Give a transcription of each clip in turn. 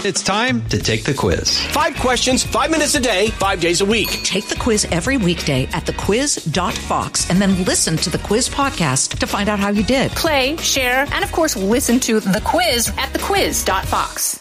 It's time to take the quiz. 5 questions, 5 minutes a day, 5 days a week. Take the quiz every weekday at thequiz.fox and then listen to the quiz podcast to find out how you did. Play, share, and of course, listen to the quiz at thequiz.fox.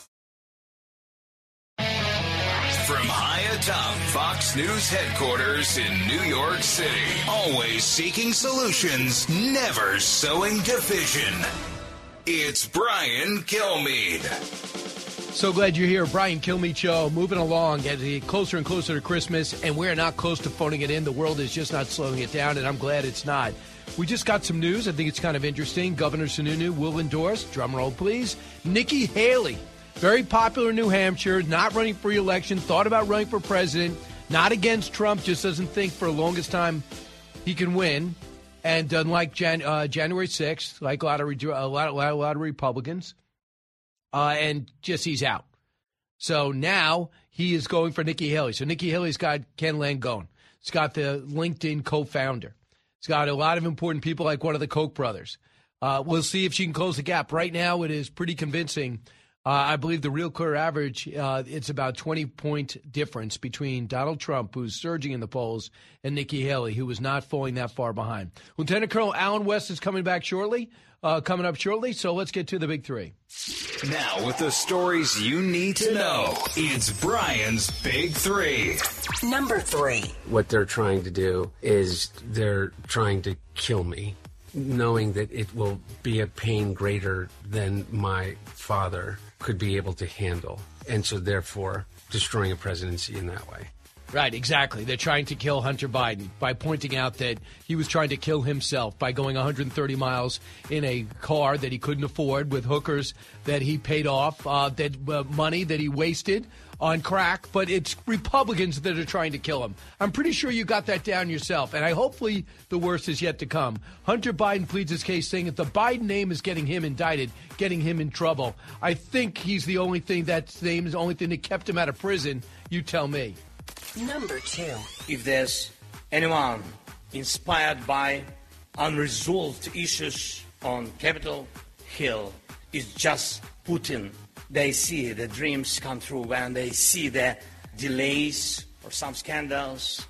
From high atop Fox News headquarters in New York City, always seeking solutions, never sowing division. It's Brian Kilmeade. So glad you're here. Brian Kilmeade Show, moving along as we get closer and closer to Christmas, and we're not close to phoning it in. The world is just not slowing it down, and I'm glad it's not. We just got some news. I think it's kind of interesting. Governor Sununu will endorse, drumroll please, Nikki Haley. Very popular in New Hampshire, not running for re-election, thought about running for president, not against Trump, just doesn't think for the longest time he can win. And unlike January 6th, like a lot of Republicans, and just he's out. So now he is going for Nikki Haley. So Nikki Haley's got Ken Langone. It's got the LinkedIn co-founder. It's got a lot of important people like one of the Koch brothers. We'll see if she can close the gap. Right now it is pretty convincing. I believe the Real Clear average, it's about 20-point difference between Donald Trump, who's surging in the polls, and Nikki Haley, who is not falling that far behind. Lieutenant Colonel Alan West is coming up shortly, so let's get to the big three. Now, with the stories you need to know, it's Brian's Big Three. Number 3. What they're trying to do is they're trying to kill me, knowing that it will be a pain greater than my father could be able to handle. And so, therefore, destroying a presidency in that way. Right, exactly. They're trying to kill Hunter Biden by pointing out that he was trying to kill himself by going 130 miles in a car that he couldn't afford with hookers that he paid off, money that he wasted on crack. But it's Republicans that are trying to kill him. I'm pretty sure you got that down yourself, and hopefully the worst is yet to come. Hunter Biden pleads his case saying that the Biden name is getting him indicted, getting him in trouble. I think he's the only thing that name is the only thing that kept him out of prison. You tell me. Number 2. If there's anyone inspired by unresolved issues on Capitol Hill, it's just Putin. They see the dreams come true when they see the delays or some scandals.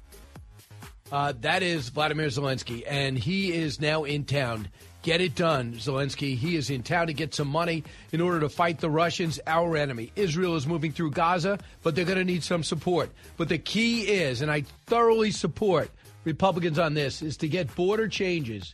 That is Vladimir Zelensky, and he is now in town. Get it done, Zelensky. He is in town to get some money in order to fight the Russians, our enemy. Israel is moving through Gaza, but they're going to need some support. But the key is, and I thoroughly support Republicans on this, is to get border changes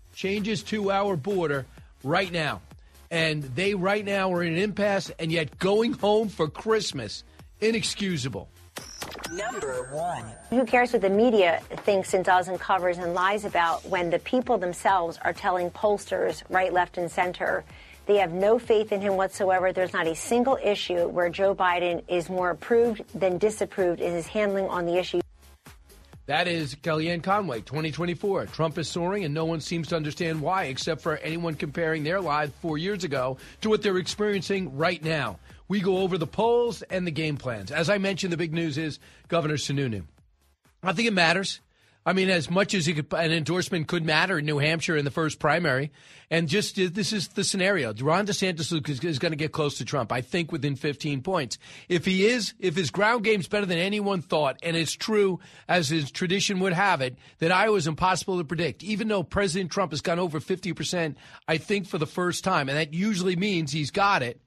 to our border right now. And they right now are in an impasse, and yet going home for Christmas, inexcusable. Number 1. Who cares what the media thinks and does and covers and lies about when the people themselves are telling pollsters right, left, and center they have no faith in him whatsoever. There's not a single issue where Joe Biden is more approved than disapproved in his handling on the issue. That is Kellyanne Conway, 2024. Trump is soaring, and no one seems to understand why, except for anyone comparing their lives 4 years ago to what they're experiencing right now. We go over the polls and the game plans. As I mentioned, the big news is Governor Sununu. I think it matters. I mean, as much as an endorsement could matter in New Hampshire in the first primary. And just this is the scenario. Ron DeSantis is going to get close to Trump, I think, within 15 points. If his ground game's better than anyone thought, and it's true, as his tradition would have it, that Iowa's impossible to predict. Even though President Trump has gone over 50%, I think, for the first time, and that usually means he's got it.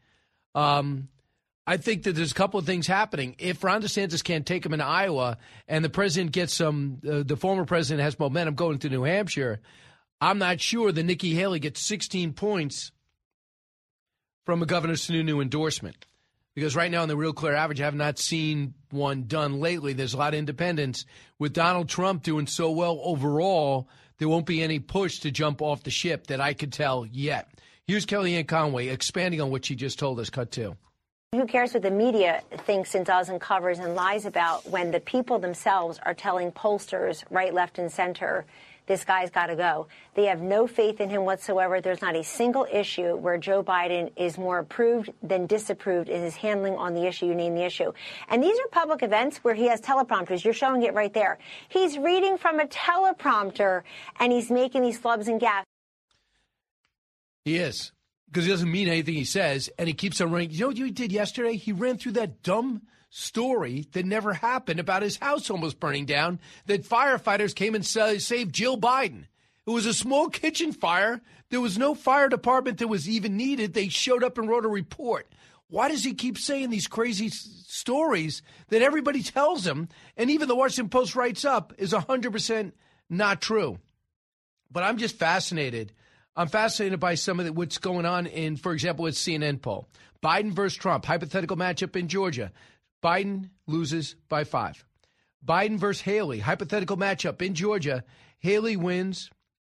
I think that there's a couple of things happening. If Ron DeSantis can't take him in Iowa and the president gets the former president has momentum going to New Hampshire, I'm not sure that Nikki Haley gets 16 points from a Governor Sununu endorsement. Because right now in the Real Clear average, I have not seen one done lately. There's a lot of independents. With Donald Trump doing so well overall, there won't be any push to jump off the ship that I could tell yet. Here's Kellyanne Conway expanding on what she just told us. Cut 2. Who cares what the media thinks and does and covers and lies about when the people themselves are telling pollsters right, left, and center this guy's got to go. They have no faith in him whatsoever. There's not a single issue where Joe Biden is more approved than disapproved in his handling on the issue. You name the issue. And these are public events where he has teleprompters. You're showing it right there. He's reading from a teleprompter, and he's making these flubs and gaffes. He is. because he doesn't mean anything he says, and he keeps on running. You know what he did yesterday? He ran through that dumb story that never happened about his house almost burning down, that firefighters came and saved Jill Biden. It was a small kitchen fire. There was no fire department that was even needed. They showed up and wrote a report. Why does he keep saying these crazy stories that everybody tells him, and even the Washington Post writes up, is 100% not true? But I'm just fascinated. I'm fascinated by some of what's going on in, for example, with CNN poll. Biden versus Trump, hypothetical matchup in Georgia. Biden loses by 5. Biden versus Haley, hypothetical matchup in Georgia. Haley wins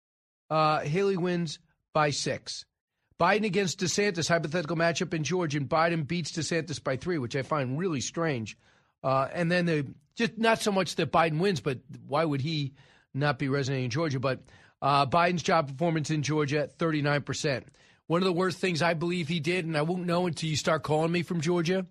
by 6. Biden against DeSantis, hypothetical matchup in Georgia, and Biden beats DeSantis by 3, which I find really strange. And then just not so much that Biden wins, but why would he not be resonating in Georgia? But Biden's job performance in Georgia, 39%. One of the worst things I believe he did, and I won't know until you start calling me from Georgia,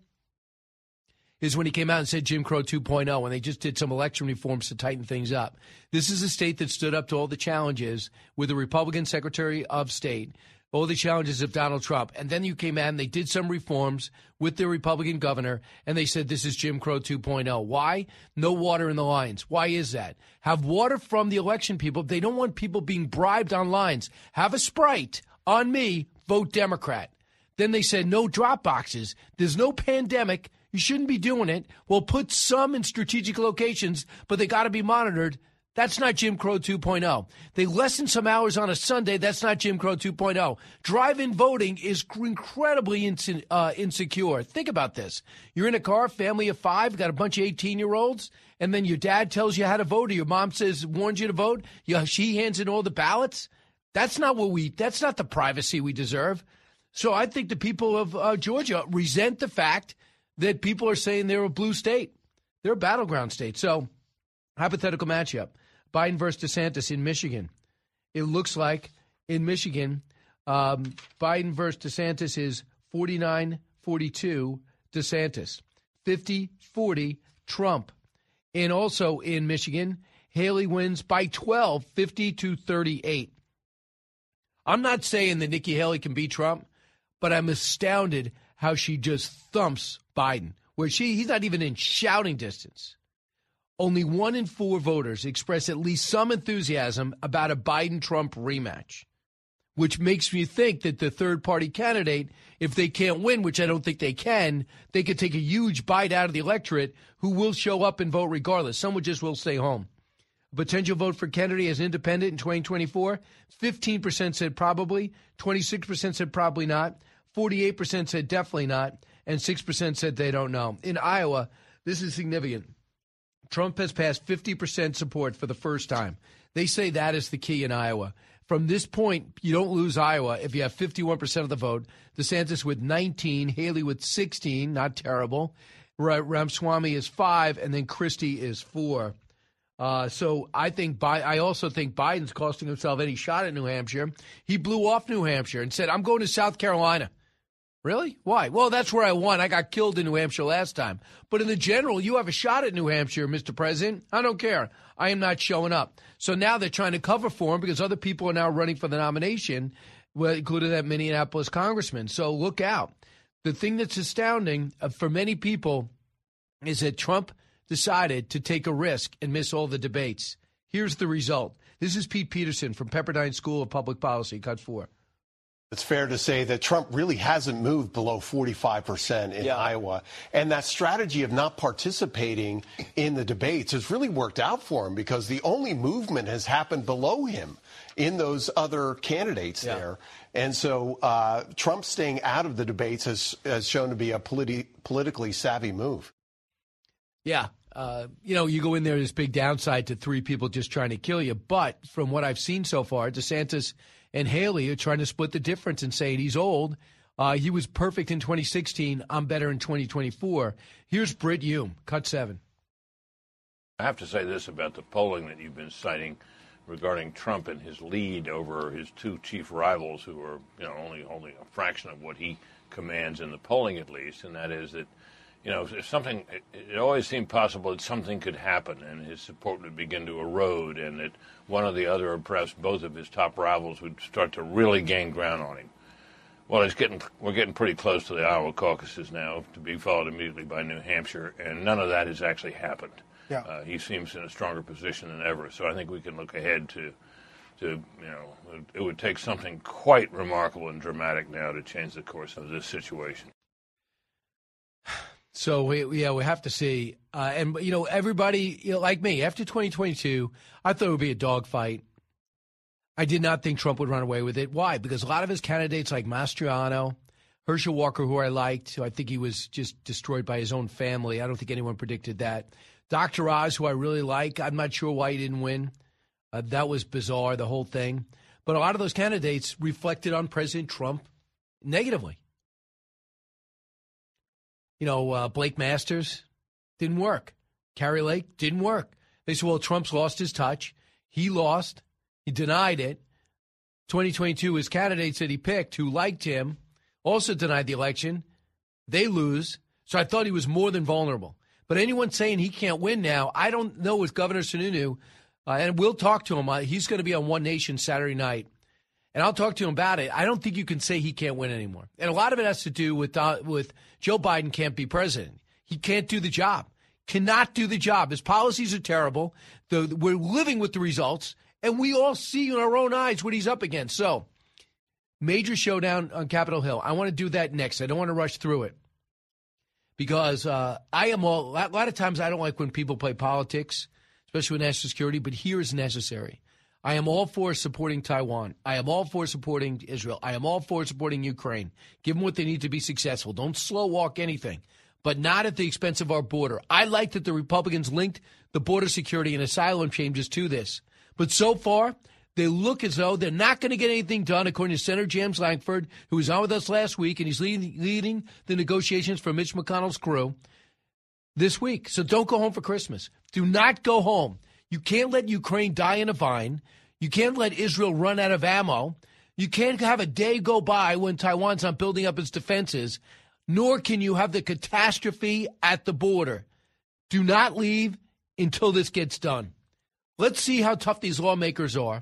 is when he came out and said Jim Crow 2.0, when they just did some election reforms to tighten things up. This is a state that stood up to all the challenges with the Republican Secretary of State, all the challenges of Donald Trump. And then you came out and they did some reforms with the Republican governor, and they said this is Jim Crow 2.0. Why? No water in the lines. Why is that? Have water from the election people. They don't want people being bribed on lines. Have a Sprite on me, vote Democrat. Then they said no drop boxes. There's no pandemic. You shouldn't be doing it. Well, put some in strategic locations, but they got to be monitored. That's not Jim Crow 2.0. They lessen some hours on a Sunday. That's not Jim Crow 2.0. Drive-in voting is incredibly insecure. Think about this. You're in a car, family of 5, got a bunch of 18-year-olds, and then your dad tells you how to vote, or your mom warns you to vote. She hands in all the ballots. That's not the privacy we deserve. So I think the people of Georgia resent the fact that people are saying they're a blue state. They're a battleground state. So, hypothetical matchup. Biden versus DeSantis in Michigan. It looks like in Michigan, Biden versus DeSantis is 49-42 DeSantis, 50-40 Trump. And also in Michigan, Haley wins by 12, 50-38. I'm not saying that Nikki Haley can beat Trump, but I'm astounded how she just thumps Biden, where he's not even in shouting distance. Only 1 in 4 voters express at least some enthusiasm about a Biden-Trump rematch, which makes me think that the third-party candidate, if they can't win, which I don't think they can, they could take a huge bite out of the electorate who will show up and vote regardless. Some just will stay home. A potential vote for Kennedy as independent in 2024, 15% said probably, 26% said probably not, 48% said definitely not, and 6% said they don't know. In Iowa, this is significant. Trump has passed 50% support for the first time. They say that is the key in Iowa. From this point, you don't lose Iowa if you have 51% of the vote. DeSantis with 19, Haley with 16, not terrible. Ramaswamy is 5, and then Christie is 4. So I also think Biden's costing himself any shot at New Hampshire. He blew off New Hampshire and said, I'm going to South Carolina. Really? Why? Well, that's where I won. I got killed in New Hampshire last time. But in the general, you have a shot at New Hampshire, Mr. President. I don't care. I am not showing up. So now they're trying to cover for him because other people are now running for the nomination, including that Minneapolis congressman. So look out. The thing that's astounding for many people is that Trump decided to take a risk and miss all the debates. Here's the result. This is Pete Peterson from Pepperdine School of Public Policy, Cut 4. It's fair to say that Trump really hasn't moved below 45% in Iowa. And that strategy of not participating in the debates has really worked out for him because the only movement has happened below him in those other candidates there. And so Trump staying out of the debates has shown to be a politically savvy move. Yeah. You go in there, this big downside to 3 people just trying to kill you. But from what I've seen so far, DeSantis and Haley are trying to split the difference and saying he's old. He was perfect in 2016. I'm better in 2024. Here's Britt Hume, Cut 7. I have to say this about the polling that you've been citing regarding Trump and his lead over his 2 chief rivals who are only a fraction of what he commands in the polling at least, and that is that if something, it always seemed possible that something could happen and his support would begin to erode and that one or the other, or perhaps both of his top rivals, would start to really gain ground on him. Well, we're getting pretty close to the Iowa caucuses now, to be followed immediately by New Hampshire, and none of that has actually happened. Yeah. He seems in a stronger position than ever, so I think we can look ahead to it would take something quite remarkable and dramatic now to change the course of this situation. So, we have to see. And, everybody, like me, after 2022, I thought it would be a dogfight. I did not think Trump would run away with it. Why? Because a lot of his candidates like Mastriano, Herschel Walker, who I liked, I think he was just destroyed by his own family. I don't think anyone predicted that. Dr. Oz, who I really like, I'm not sure why he didn't win. That was bizarre, the whole thing. But a lot of those candidates reflected on President Trump negatively. Blake Masters didn't work. Kari Lake didn't work. They said, well, Trump's lost his touch. He lost. He denied it. 2022, his candidates that he picked who liked him also denied the election. They lose. So I thought he was more than vulnerable. But anyone saying he can't win now, I don't know with Governor Sununu, and we'll talk to him. He's going to be on One Nation Saturday night, and I'll talk to him about it. I don't think you can say he can't win anymore. And a lot of it has to do with Joe Biden can't be president. He can't do the job. Cannot do the job. His policies are terrible. We're living with the results, and we all see in our own eyes what he's up against. So, major showdown on Capitol Hill. I want to do that next. I don't want to rush through it because a lot of times I don't like when people play politics, especially with national security, but here is necessary. I am all for supporting Taiwan. I am all for supporting Israel. I am all for supporting Ukraine. Give them what they need to be successful. Don't slow walk anything, but not at the expense of our border. I like that the Republicans linked the border security and asylum changes to this. But so far, they look as though they're not going to get anything done, according to Senator James Lankford, who was on with us last week, and he's leading the negotiations for Mitch McConnell's crew this week. So don't go home for Christmas. Do not go home. You can't let Ukraine die in a vine. You can't let Israel run out of ammo. You can't have a day go by when Taiwan's not building up its defenses, nor can you have the catastrophe at the border. Do not leave until this gets done. Let's see how tough these lawmakers are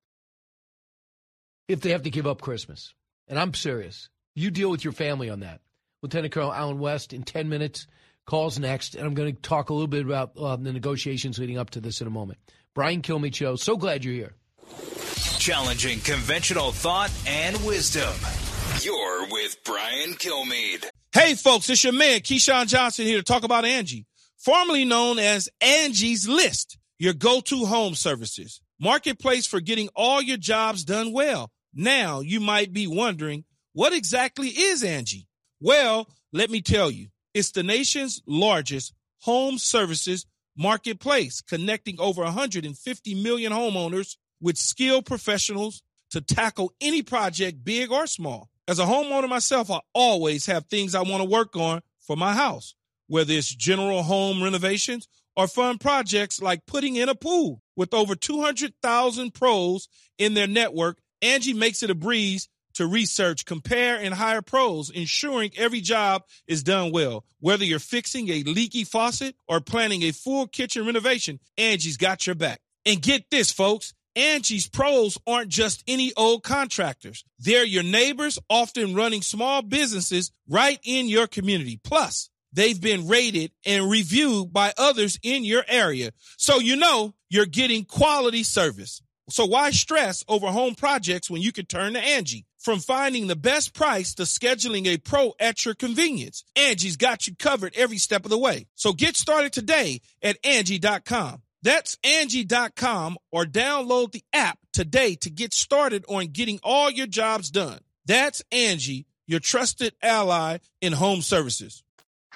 if they have to give up Christmas. And I'm serious. You deal with your family on that. Lieutenant Colonel Alan West in 10 minutes. Calls next, and I'm going to talk a little bit about the negotiations leading up to this in a moment. Brian Kilmeade Show. So glad you're here. Challenging conventional thought and wisdom. You're with Brian Kilmeade. Hey, folks, it's your man, Keyshawn Johnson, here to talk about Angie, formerly known as Angie's List, your go-to home services. Marketplace for getting all your jobs done well. Now, you might be wondering, what exactly is Angie? Well, let me tell you. It's the nation's largest home services marketplace, connecting over 150 million homeowners with skilled professionals to tackle any project, big or small. As a homeowner myself, I always have things I want to work on for my house, whether it's general home renovations or fun projects like putting in a pool. With over 200,000 pros in their network, Angie makes it a breeze to research, compare, and hire pros, ensuring every job is done well. Whether you're fixing a leaky faucet or planning a full kitchen renovation, Angie's got your back. And get this, folks, Angie's pros aren't just any old contractors. They're your neighbors, often running small businesses right in your community. Plus, they've been rated and reviewed by others in your area, so you know you're getting quality service. So why stress over home projects when you can turn to Angie? From finding the best price to scheduling a pro at your convenience, Angie's got you covered every step of the way. So get started today at Angie.com. That's Angie.com, or download the app today to get started on getting all your jobs done. That's Angie, your trusted ally in home services.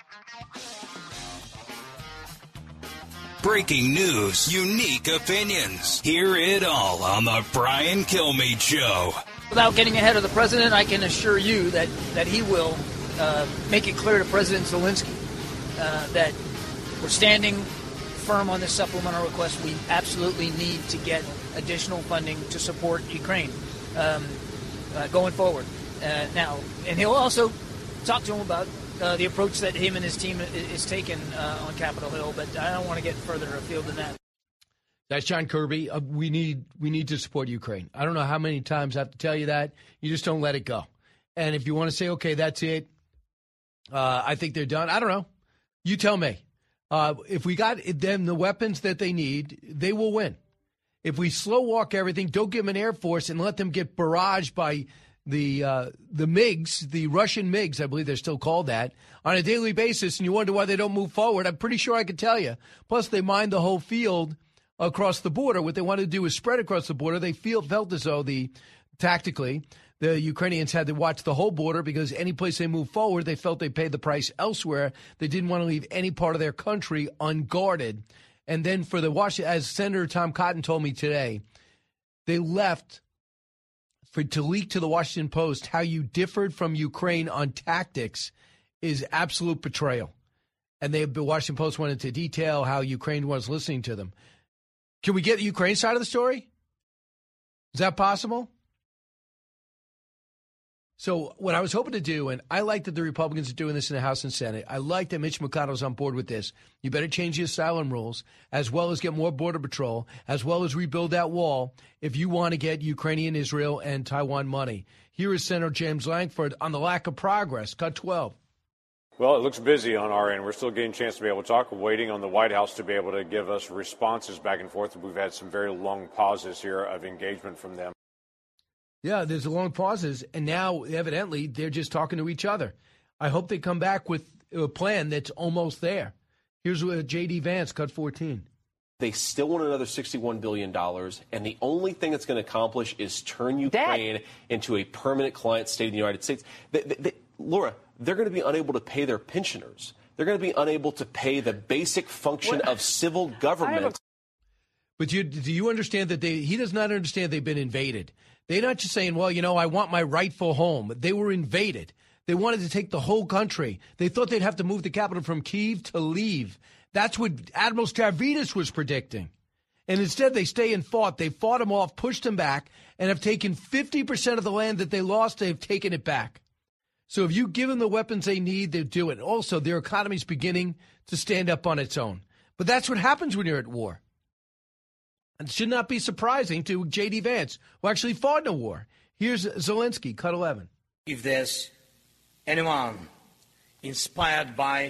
Breaking news, unique opinions. Hear it all on the Brian Kilmeade Show. Without getting ahead of the president, I can assure you that he will make it clear to President Zelensky that we're standing firm on this supplemental request. We absolutely need to get additional funding to support Ukraine going forward. Now, and he'll also talk to him about the approach that him and his team is taking on Capitol Hill, but I don't want to get further afield than that. That's John Kirby. We need to support Ukraine. I don't know how many times I have to tell you that. You just don't let it go. And if you want to say, okay, that's it, I think they're done. I don't know. You tell me. If we got them the weapons that they need, they will win. If we slow walk everything, don't give them an Air Force and let them get barraged by the MiGs, the Russian MiGs, I believe they're still called that, on a daily basis, and you wonder why they don't move forward, I'm pretty sure I could tell you. Plus, they mine the whole field across the border. What they want to do is spread across the border. They felt as though tactically, the Ukrainians had to watch the whole border because any place they moved forward, they felt they paid the price elsewhere. They didn't want to leave any part of their country unguarded. And then for the Washington, as Senator Tom Cotton told me today, they left to leak to the Washington Post how you differed from Ukraine on tactics is absolute betrayal. And the Washington Post went into detail how Ukraine was listening to them. Can we get the Ukraine side of the story? Is that possible? So what I was hoping to do, and I like that the Republicans are doing this in the House and Senate. I like that Mitch McConnell's on board with this. You better change the asylum rules, as well as get more border patrol, as well as rebuild that wall if you want to get Ukrainian, Israel, and Taiwan money. Here is Senator James Lankford on the lack of progress. Cut 12. Well, it looks busy on our end. We're still getting a chance to be able to talk, waiting on the White House to be able to give us responses back and forth. We've had some very long pauses here of engagement from them. Yeah, there's long pauses, and now evidently they're just talking to each other. I hope they come back with a plan that's almost there. Here's J.D. Vance, cut 14. They still want another $61 billion, and the only thing it's going to accomplish is turn Ukraine into a permanent client state of the United States. Laura, they're going to be unable to pay their pensioners. They're going to be unable to pay the basic function of civil government. But do you understand that he does not understand they've been invaded. They're not just saying, well, I want my rightful home. They were invaded. They wanted to take the whole country. They thought they'd have to move the capital from Kyiv to Lviv. That's what Admiral Stavridis was predicting. And instead, they stay and fought. They fought them off, pushed them back, and have taken 50% of the land that they lost. They've taken it back. So if you give them the weapons they need, they'll do it. Also, their economy's beginning to stand up on its own. But that's what happens when you're at war. It should not be surprising to J.D. Vance, who actually fought in a war. Here's Zelensky, cut 11. If there's anyone inspired by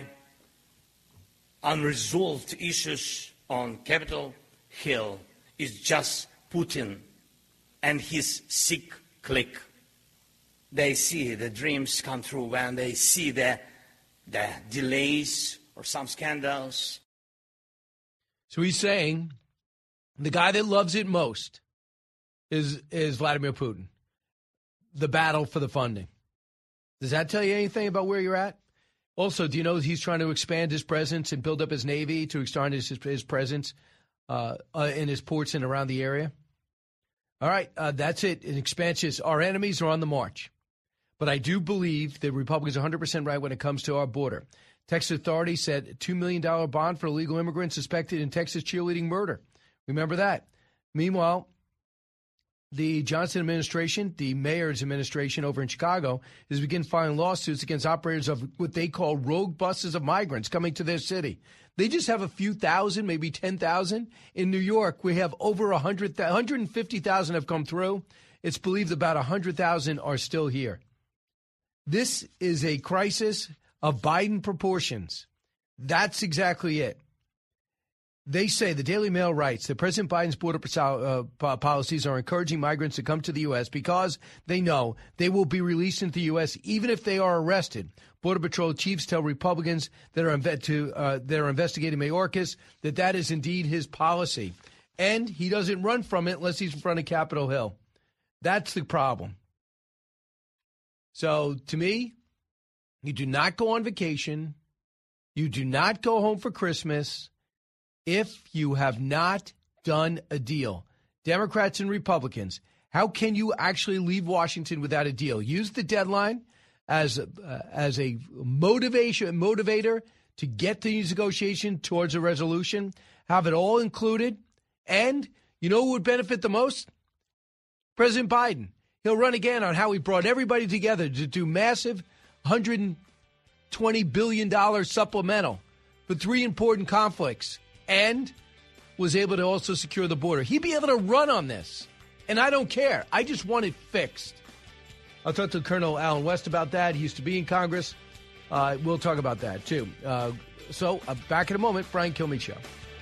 unresolved issues on Capitol Hill, it's just Putin and his sick clique. They see the dreams come true when they see the delays or some scandals. So he's saying the guy that loves it most is Vladimir Putin. The battle for the funding. Does that tell you anything about where you're at? Also, do you know he's trying to expand his presence and build up his Navy to expand his presence in his ports and around the area? All right, that's it. An expansion. Our enemies are on the march. But I do believe the Republicans are 100% right when it comes to our border. Texas authorities set a $2 million bond for illegal immigrants suspected in Texas cheerleading murder. Remember that. Meanwhile, the Johnson administration, the mayor's administration over in Chicago, has begun filing lawsuits against operators of what they call rogue buses of migrants coming to their city. They just have a few thousand, maybe 10,000. In New York, we have over 150,000 have come through. It's believed about 100,000 are still here. This is a crisis of Biden proportions. That's exactly it. They say, the Daily Mail writes, that President Biden's border policies are encouraging migrants to come to the U.S. because they know they will be released into the U.S. even if they are arrested. Border Patrol chiefs tell Republicans that are investigating Mayorkas that is indeed his policy. And he doesn't run from it unless he's in front of Capitol Hill. That's the problem. So, to me, you do not go on vacation. You do not go home for Christmas if you have not done a deal. Democrats and Republicans, how can you actually leave Washington without a deal? Use the deadline as a motivator to get these negotiations towards a resolution, have it all included, and you know who would benefit the most? President Biden. He'll run again on how he brought everybody together to do massive $120 billion supplemental for 3 important conflicts and was able to also secure the border. He'd be able to run on this, and I don't care. I just want it fixed. I'll talk to Colonel Allen West about that. He used to be in Congress. We'll talk about that, too. So back in a moment, Brian Kilmeade Show.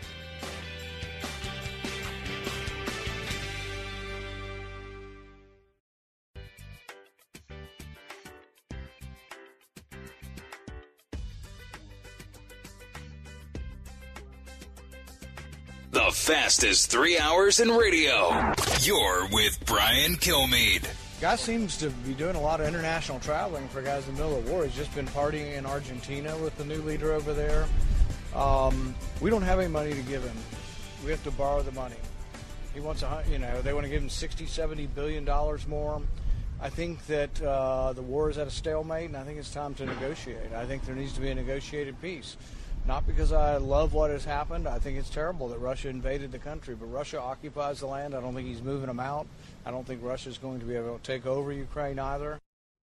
The fastest 3 hours in radio. You're with Brian Kilmeade. Guy seems to be doing a lot of international traveling for guys in the middle of war. He's just been partying in Argentina with the new leader over there. We don't have any money to give him. We have to borrow the money. He wants they want to give him $60-70 billion more. I think that the war is at a stalemate, and I think it's time to negotiate. I think there needs to be a negotiated peace. Not because I love what has happened. I think it's terrible that Russia invaded the country, but Russia occupies the land. I don't think he's moving them out. I don't think Russia's going to be able to take over Ukraine either.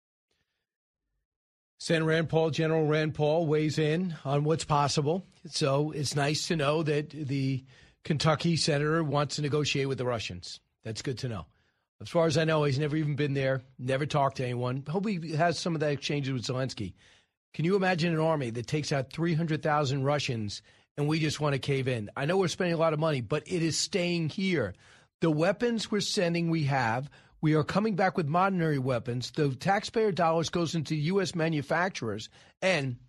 Senator Rand Paul, General Rand Paul, weighs in on what's possible. So it's nice to know that the Kentucky senator wants to negotiate with the Russians. That's good to know. As far as I know, he's never even been there, never talked to anyone. Hope he has some of that exchanges with Zelensky. Can you imagine an army that takes out 300,000 Russians and we just want to cave in? I know we're spending a lot of money, but it is staying here. The weapons we're sending, we are coming back with modern weapons. The taxpayer dollars goes into U.S. manufacturers, and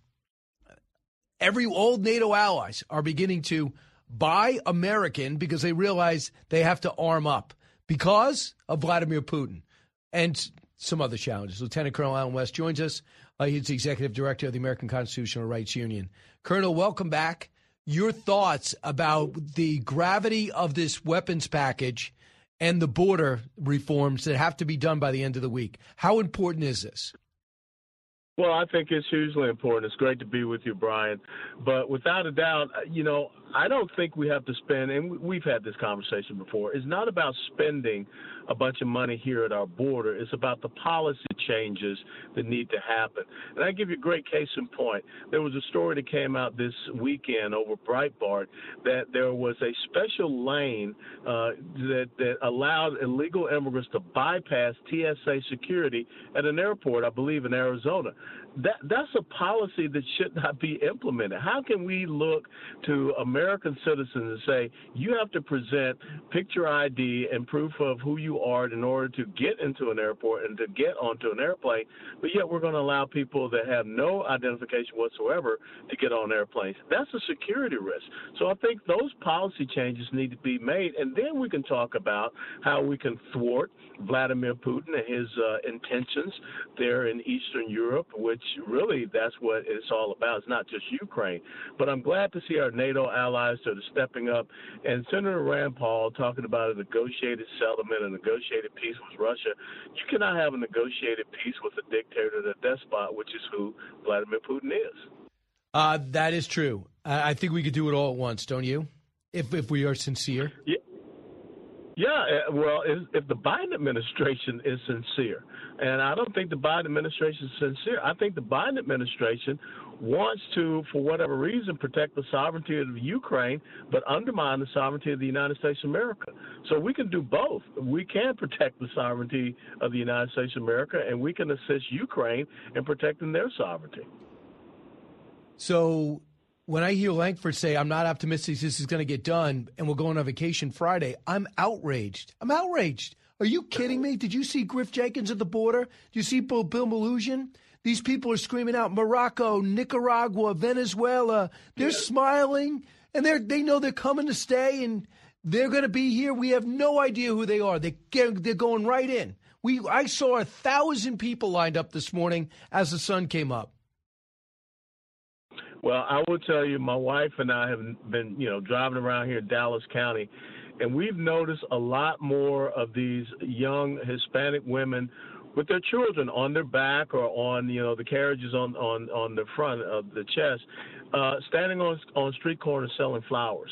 all NATO allies are beginning to buy American because they realize they have to arm up because of Vladimir Putin and some other challenges. Lieutenant Colonel Allen West joins us. He's the executive director of the American Constitutional Rights Union. Colonel, welcome back. Your thoughts about the gravity of this weapons package and the border reforms that have to be done by the end of the week. How important is this? Well, I think it's hugely important. It's great to be with you, Brian. But without a doubt, I don't think we have to spend, and we've had this conversation before, it's not about spending a bunch of money here at our border. It's about the policy changes that need to happen. And I give you a great case in point. There was a story that came out this weekend over Breitbart that there was a special lane that allowed illegal immigrants to bypass TSA security at an airport, I believe in Arizona. That's a policy that should not be implemented. How can we look to American citizens and say, you have to present picture ID and proof of who you are in order to get into an airport and to get onto an airplane, but yet we're going to allow people that have no identification whatsoever to get on airplanes? That's a security risk. So I think those policy changes need to be made, and then we can talk about how we can thwart Vladimir Putin and his intentions there in Eastern Europe, which really that's what it's all about. It's not just Ukraine. But I'm glad to see our NATO allies that are stepping up. And Senator Rand Paul talking about a negotiated settlement, a negotiated peace with Russia. You cannot have a negotiated peace with a dictator, a despot, which is who Vladimir Putin is. That is true. I think we could do it all at once, don't you? If we are sincere. Yeah, well, if the Biden administration is sincere, and I don't think the Biden administration is sincere. I think the Biden administration wants to, for whatever reason, protect the sovereignty of Ukraine, but undermine the sovereignty of the United States of America. So we can do both. We can protect the sovereignty of the United States of America, and we can assist Ukraine in protecting their sovereignty. So when I hear Lankford say, I'm not optimistic this is going to get done and we're going on vacation Friday, I'm outraged. Are you kidding me? Did you see Griff Jenkins at the border? Did you see Bill Malhusian? These people are screaming out Morocco, Nicaragua, Venezuela. They're smiling, and they know they're coming to stay, and they're going to be here. We have no idea who they are. They're going right in. I saw 1,000 people lined up this morning as the sun came up. Well, I will tell you, my wife and I have been, driving around here in Dallas County, and we've noticed a lot more of these young Hispanic women with their children on their back or on, the carriages on the front of the chest, standing on street corners selling flowers.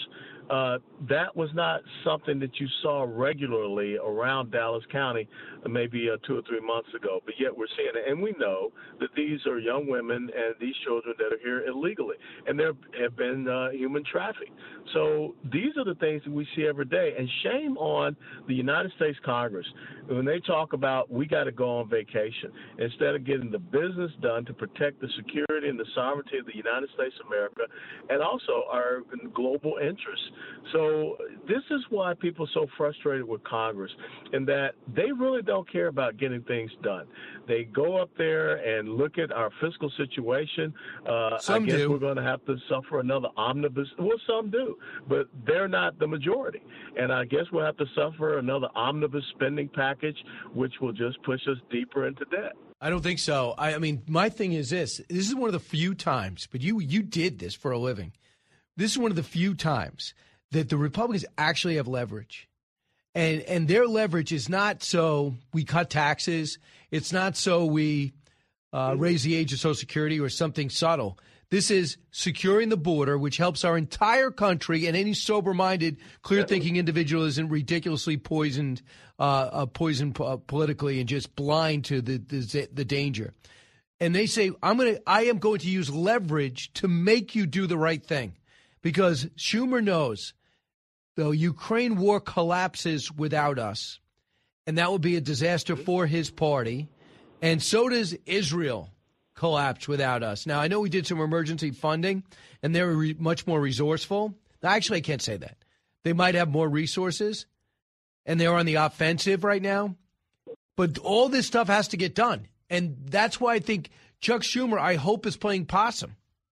that was not something that you saw regularly around Dallas County maybe 2 or 3 months ago. But yet we're seeing it. And we know that these are young women and these children that are here illegally. And there have been human trafficking. So these are the things that we see every day. And shame on the United States Congress when they talk about we got to go on vacation instead of getting the business done to protect the security and the sovereignty of the United States of America and also our global interests. So this is why people are so frustrated with Congress, in that they really don't care about getting things done. They go up there and look at our fiscal situation. I guess we're going to have to suffer another omnibus. Well, some do, but they're not the majority. And I guess we'll have to suffer another omnibus spending package, which will just push us deeper into debt. I don't think so. I mean, my thing is this. This is one of the few times, but you did this for a living. This is one of the few times that the Republicans actually have leverage. And their leverage is not so we cut taxes. It's not so we raise the age of Social Security or something subtle. This is securing the border, which helps our entire country, and any sober-minded, clear-thinking individual isn't ridiculously poisoned politically and just blind to the danger. And they say, I am going to use leverage to make you do the right thing, because Schumer knows the Ukraine war collapses without us, and that will be a disaster for his party, and so does Israel collapse without us. Now, I know we did some emergency funding, and they're much more resourceful. Actually, I can't say that. They might have more resources, and they're on the offensive right now. But all this stuff has to get done, and that's why I think Chuck Schumer, I hope, is playing possum.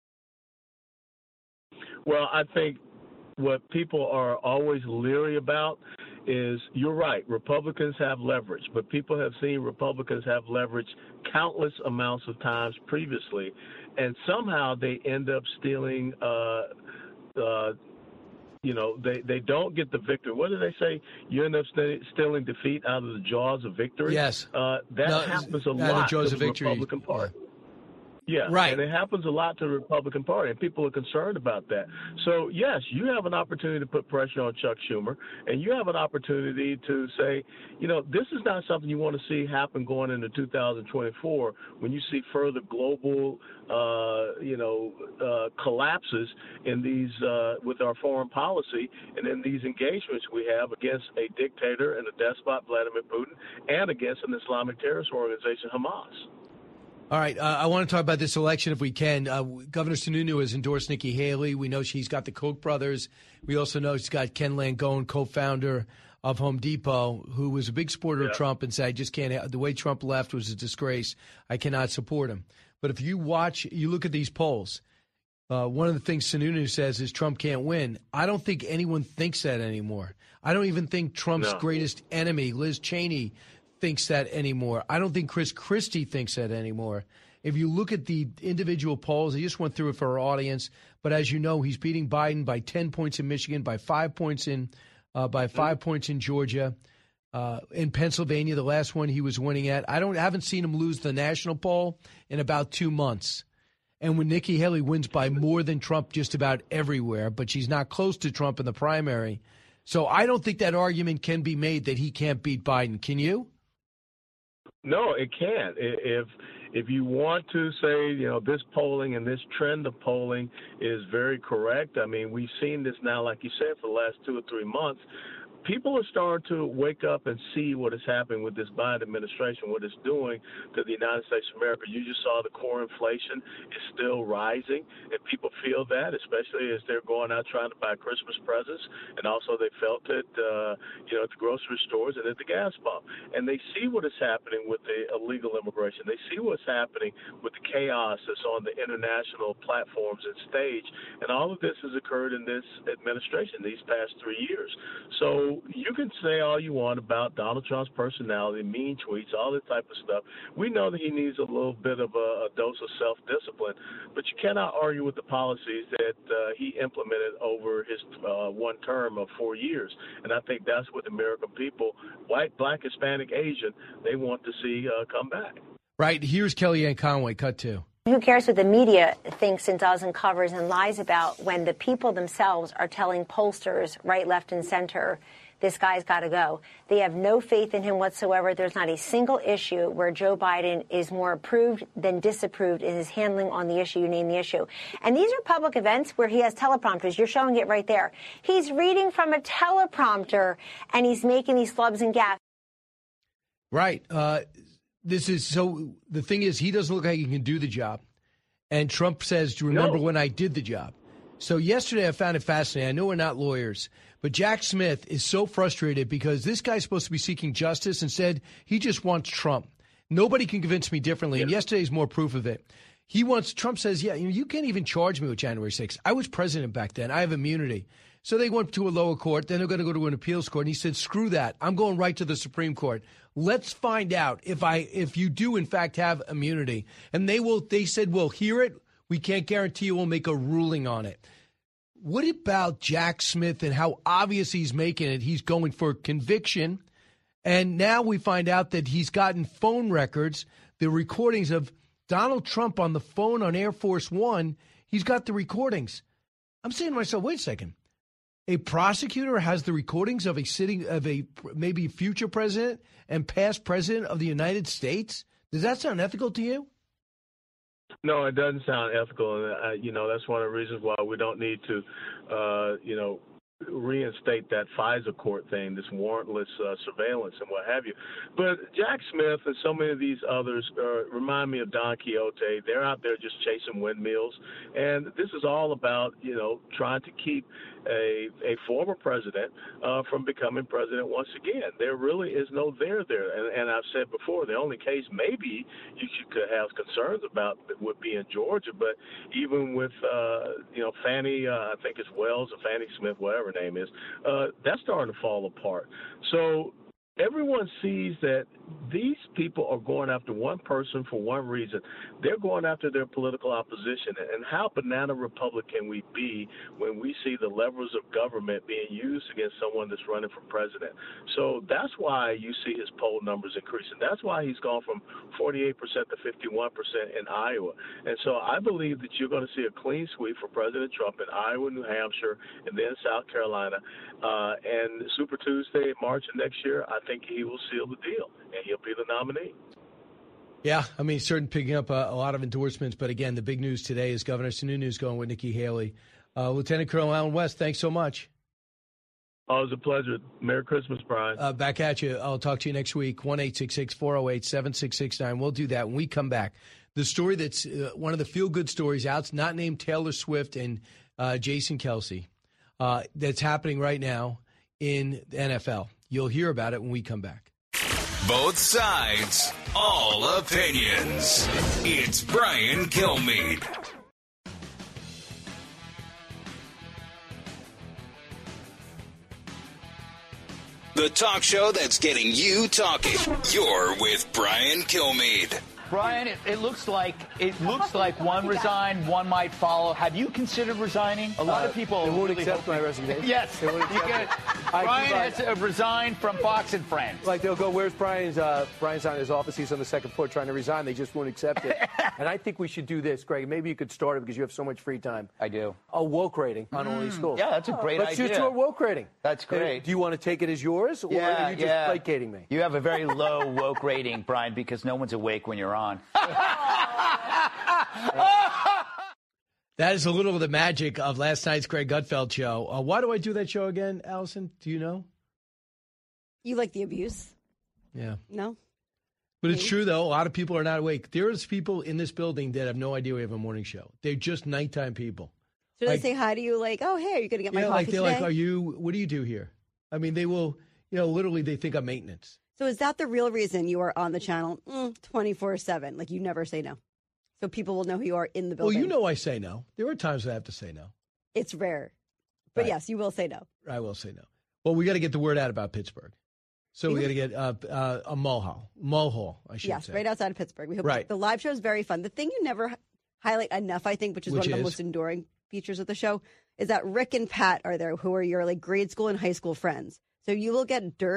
Well, I think what people are always leery about is, you're right, Republicans have leverage, but people have seen Republicans have leverage countless amounts of times previously, and somehow they end up stealing, they don't get the victory. What do they say? You end up stealing defeat out of the jaws of victory? Yes. That happens a lot to the Republican Party. Yeah, right. And it happens a lot to the Republican Party, and people are concerned about that. So, yes, you have an opportunity to put pressure on Chuck Schumer, and you have an opportunity to say, this is not something you want to see happen going into 2024 when you see further global, collapses in these with our foreign policy and in these engagements we have against a dictator and a despot, Vladimir Putin, and against an Islamic terrorist organization, Hamas. All right, I want to talk about this election if we can. Governor Sununu has endorsed Nikki Haley. We know she's got the Koch brothers. We also know she's got Ken Langone, co-founder of Home Depot, who was a big supporter of Trump and said, I just can't, the way Trump left was a disgrace. I cannot support him. But if you look at these polls, one of the things Sununu says is Trump can't win. I don't think anyone thinks that anymore. I don't even think Trump's greatest enemy, Liz Cheney, thinks that anymore. I don't think Chris Christie thinks that anymore. If you look at the individual polls, I just went through it for our audience, but as you know, he's beating Biden by 10 points in Michigan, by 5 points in Georgia, in Pennsylvania, the last one he was winning at. I haven't seen him lose the national poll in about 2 months. And when Nikki Haley wins by more than Trump just about everywhere, but she's not close to Trump in the primary. So I don't think that argument can be made that he can't beat Biden. Can you? No, it can't. If you want to say, this polling and this trend of polling is very correct, I mean, we've seen this now, like you said, for the last 2 or 3 months. People are starting to wake up and see what is happening with this Biden administration, what it's doing to the United States of America. You just saw the core inflation is still rising, and people feel that, especially as they're going out trying to buy Christmas presents, and also they felt it, at the grocery stores and at the gas pump. And they see what is happening with the illegal immigration. They see what's happening with the chaos that's on the international platforms and stage, and all of this has occurred in this administration these past 3 years. So you can say all you want about Donald Trump's personality, mean tweets, all that type of stuff. We know that he needs a little bit of a dose of self-discipline, but you cannot argue with the policies that he implemented over his one term of 4 years. And I think that's what the American people, white, black, Hispanic, Asian, they want to see come back. Right. Here's Kellyanne Conway, cut 2. Who cares what the media thinks and does and covers and lies about when the people themselves are telling pollsters right, left, and center, this guy's got to go. They have no faith in him whatsoever. There's not a single issue where Joe Biden is more approved than disapproved in his handling on the issue. You name the issue. And these are public events where he has teleprompters. You're showing it right there. He's reading from a teleprompter, and he's making these flubs and gaffes. Right. This is so. The thing is, he doesn't look like he can do the job. And Trump says, "Do you remember when I did the job?" So yesterday, I found it fascinating. I know we're not lawyers, but Jack Smith is so frustrated because this guy's supposed to be seeking justice and said he just wants Trump. Nobody can convince me differently. And yesterday's more proof of it. Trump says, yeah, you can't even charge me with January 6th. I was president back then. I have immunity. So they went to a lower court. Then they're going to go to an appeals court. And he said, screw that. I'm going right to the Supreme Court. Let's find out if you do, in fact, have immunity. And they said, we'll hear it. We can't guarantee you we'll make a ruling on it. What about Jack Smith and how obvious he's making it? He's going for conviction. And now we find out that he's gotten phone records, the recordings of Donald Trump on the phone on Air Force One. He's got the recordings. I'm saying to myself, wait a second. A prosecutor has the recordings of a maybe future president and past president of the United States? Does that sound ethical to you? No, it doesn't sound ethical, and that's one of the reasons why we don't need to, reinstate that FISA court thing, this warrantless surveillance and what have you. But Jack Smith and so many of these others remind me of Don Quixote. They're out there just chasing windmills, and this is all about trying to keep a former president from becoming president once again. There really is no there. And I've said before, the only case maybe you could have concerns about would be in Georgia, but even with Fannie, I think it's Wells or Fannie Smith, whatever her name is, that's starting to fall apart. So everyone sees that these people are going after one person for one reason. They're going after their political opposition. And how banana republic can we be when we see the levers of government being used against someone that's running for president? So that's why you see his poll numbers increasing. That's why he's gone from 48% to 51% in Iowa. And so I believe that you're going to see a clean sweep for President Trump in Iowa, New Hampshire, and then South Carolina. And Super Tuesday, March of next year, I think he will seal the deal, and he'll be the nominee. Yeah, I mean, certainly picking up a lot of endorsements. But again, the big news today is Governor Sununu going with Nikki Haley. Lieutenant Colonel Allen West, thanks so much. Oh, it was a pleasure. Merry Christmas, Brian. Back at you. I'll talk to you next week. 1-866-408-7669. We'll do that when we come back. The story that's one of the feel-good stories out, not named Taylor Swift and Jason Kelce, that's happening right now in the NFL. You'll hear about it when we come back. Both sides, all opinions. It's Brian Kilmeade. The talk show that's getting you talking. You're with Brian Kilmeade. Brian, it looks like one resigned, one might follow. Have you considered resigning? A lot of people they won't really accept my resignation. Yes, you can. Brian has resigned from Fox and Friends. Like they'll go, "Where's Brian's? Brian's on his office. He's on the second floor trying to resign." They just won't accept it. And I think we should do this, Greg. Maybe you could start it because you have so much free time. I do. A woke rating on all these schools. Yeah, that's a great idea. Let's do a woke rating. That's great. Do you want to take it as yours, or are you just placating me? You have a very low woke rating, Brian, because no one's awake when you're on. That is a little of the magic of last night's Greg Gutfeld show. Why do I do that show again, Allison? Do you know? You like the abuse? Yeah. No? But it's true, though. A lot of people are not awake. There's people in this building that have no idea we have a morning show. They're just nighttime people. So they say hi to you like, oh, hey, are you going to get my coffee today? They're like, what do you do here? I mean, they will, literally they think I'm maintenance. So is that the real reason you are on the channel 24/7? Like you never say no. So people will know who you are in the building. Well, I say no. There are times I have to say no. It's rare. But right. Yes, you will say no. I will say no. Well, we got to get the word out about Pittsburgh. So we got to get a Mulhall, I should say. Yes, right outside of Pittsburgh. We hope the live show is very fun. The thing you never highlight enough, I think, which is one of the most enduring features of the show, is that Rick and Pat are there, who are your grade school and high school friends. So you will get dirt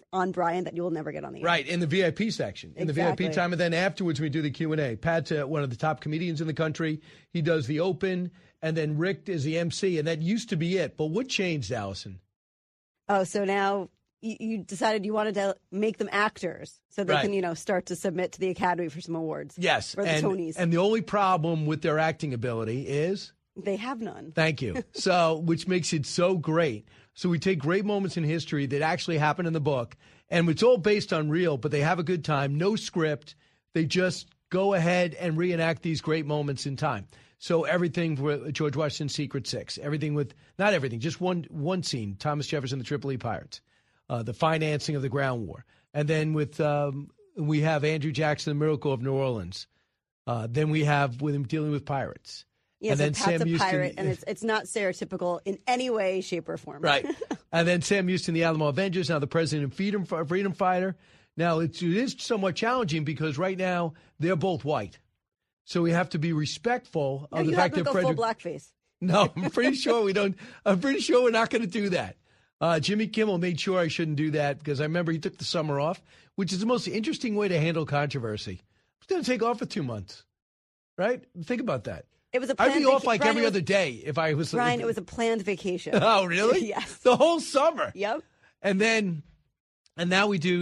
on Brian that you will never get on the air. Right, in the VIP section. In Exactly. the VIP time, and then afterwards we do the Q&A. Pat's one of the top comedians in the country. He does the open, and then Rick is the MC, and that used to be it. But what changed, Allison? Oh, so now you decided you wanted to make them actors so they can, start to submit to the Academy for some awards. Yes, or the Tonys. And the only problem with their acting ability is? They have none. Thank you. So, which makes it so great. So we take great moments in history that actually happened in the book, and it's all based on real, but they have a good time, no script. They just go ahead and reenact these great moments in time. So everything with George Washington's Secret Six, everything with, not everything, just one scene, Thomas Jefferson, the Tripoli Pirates, the financing of the ground war. And then with, we have Andrew Jackson, the Miracle of New Orleans. Then we have with him dealing with pirates. Yes, and then Pat's Sam a pirate, Houston, and it's not stereotypical in any way, shape, or form. Right. And then Sam Houston, the Alamo Avengers, now the President and Freedom Fighter. Now, it is somewhat challenging because right now they're both white. So we have to be respectful of the fact that Frederick... full blackface. No, I'm pretty sure we don't. I'm pretty sure we're not going to do that. Jimmy Kimmel made sure I shouldn't do that because I remember he took the summer off, which is the most interesting way to handle controversy. I was going to take off for 2 months, right? Think about that. It was a I'd planned be off like Brian, every other day if I was. Brian, it was a planned vacation. Oh, really? Yes. The whole summer. Yep. And now we do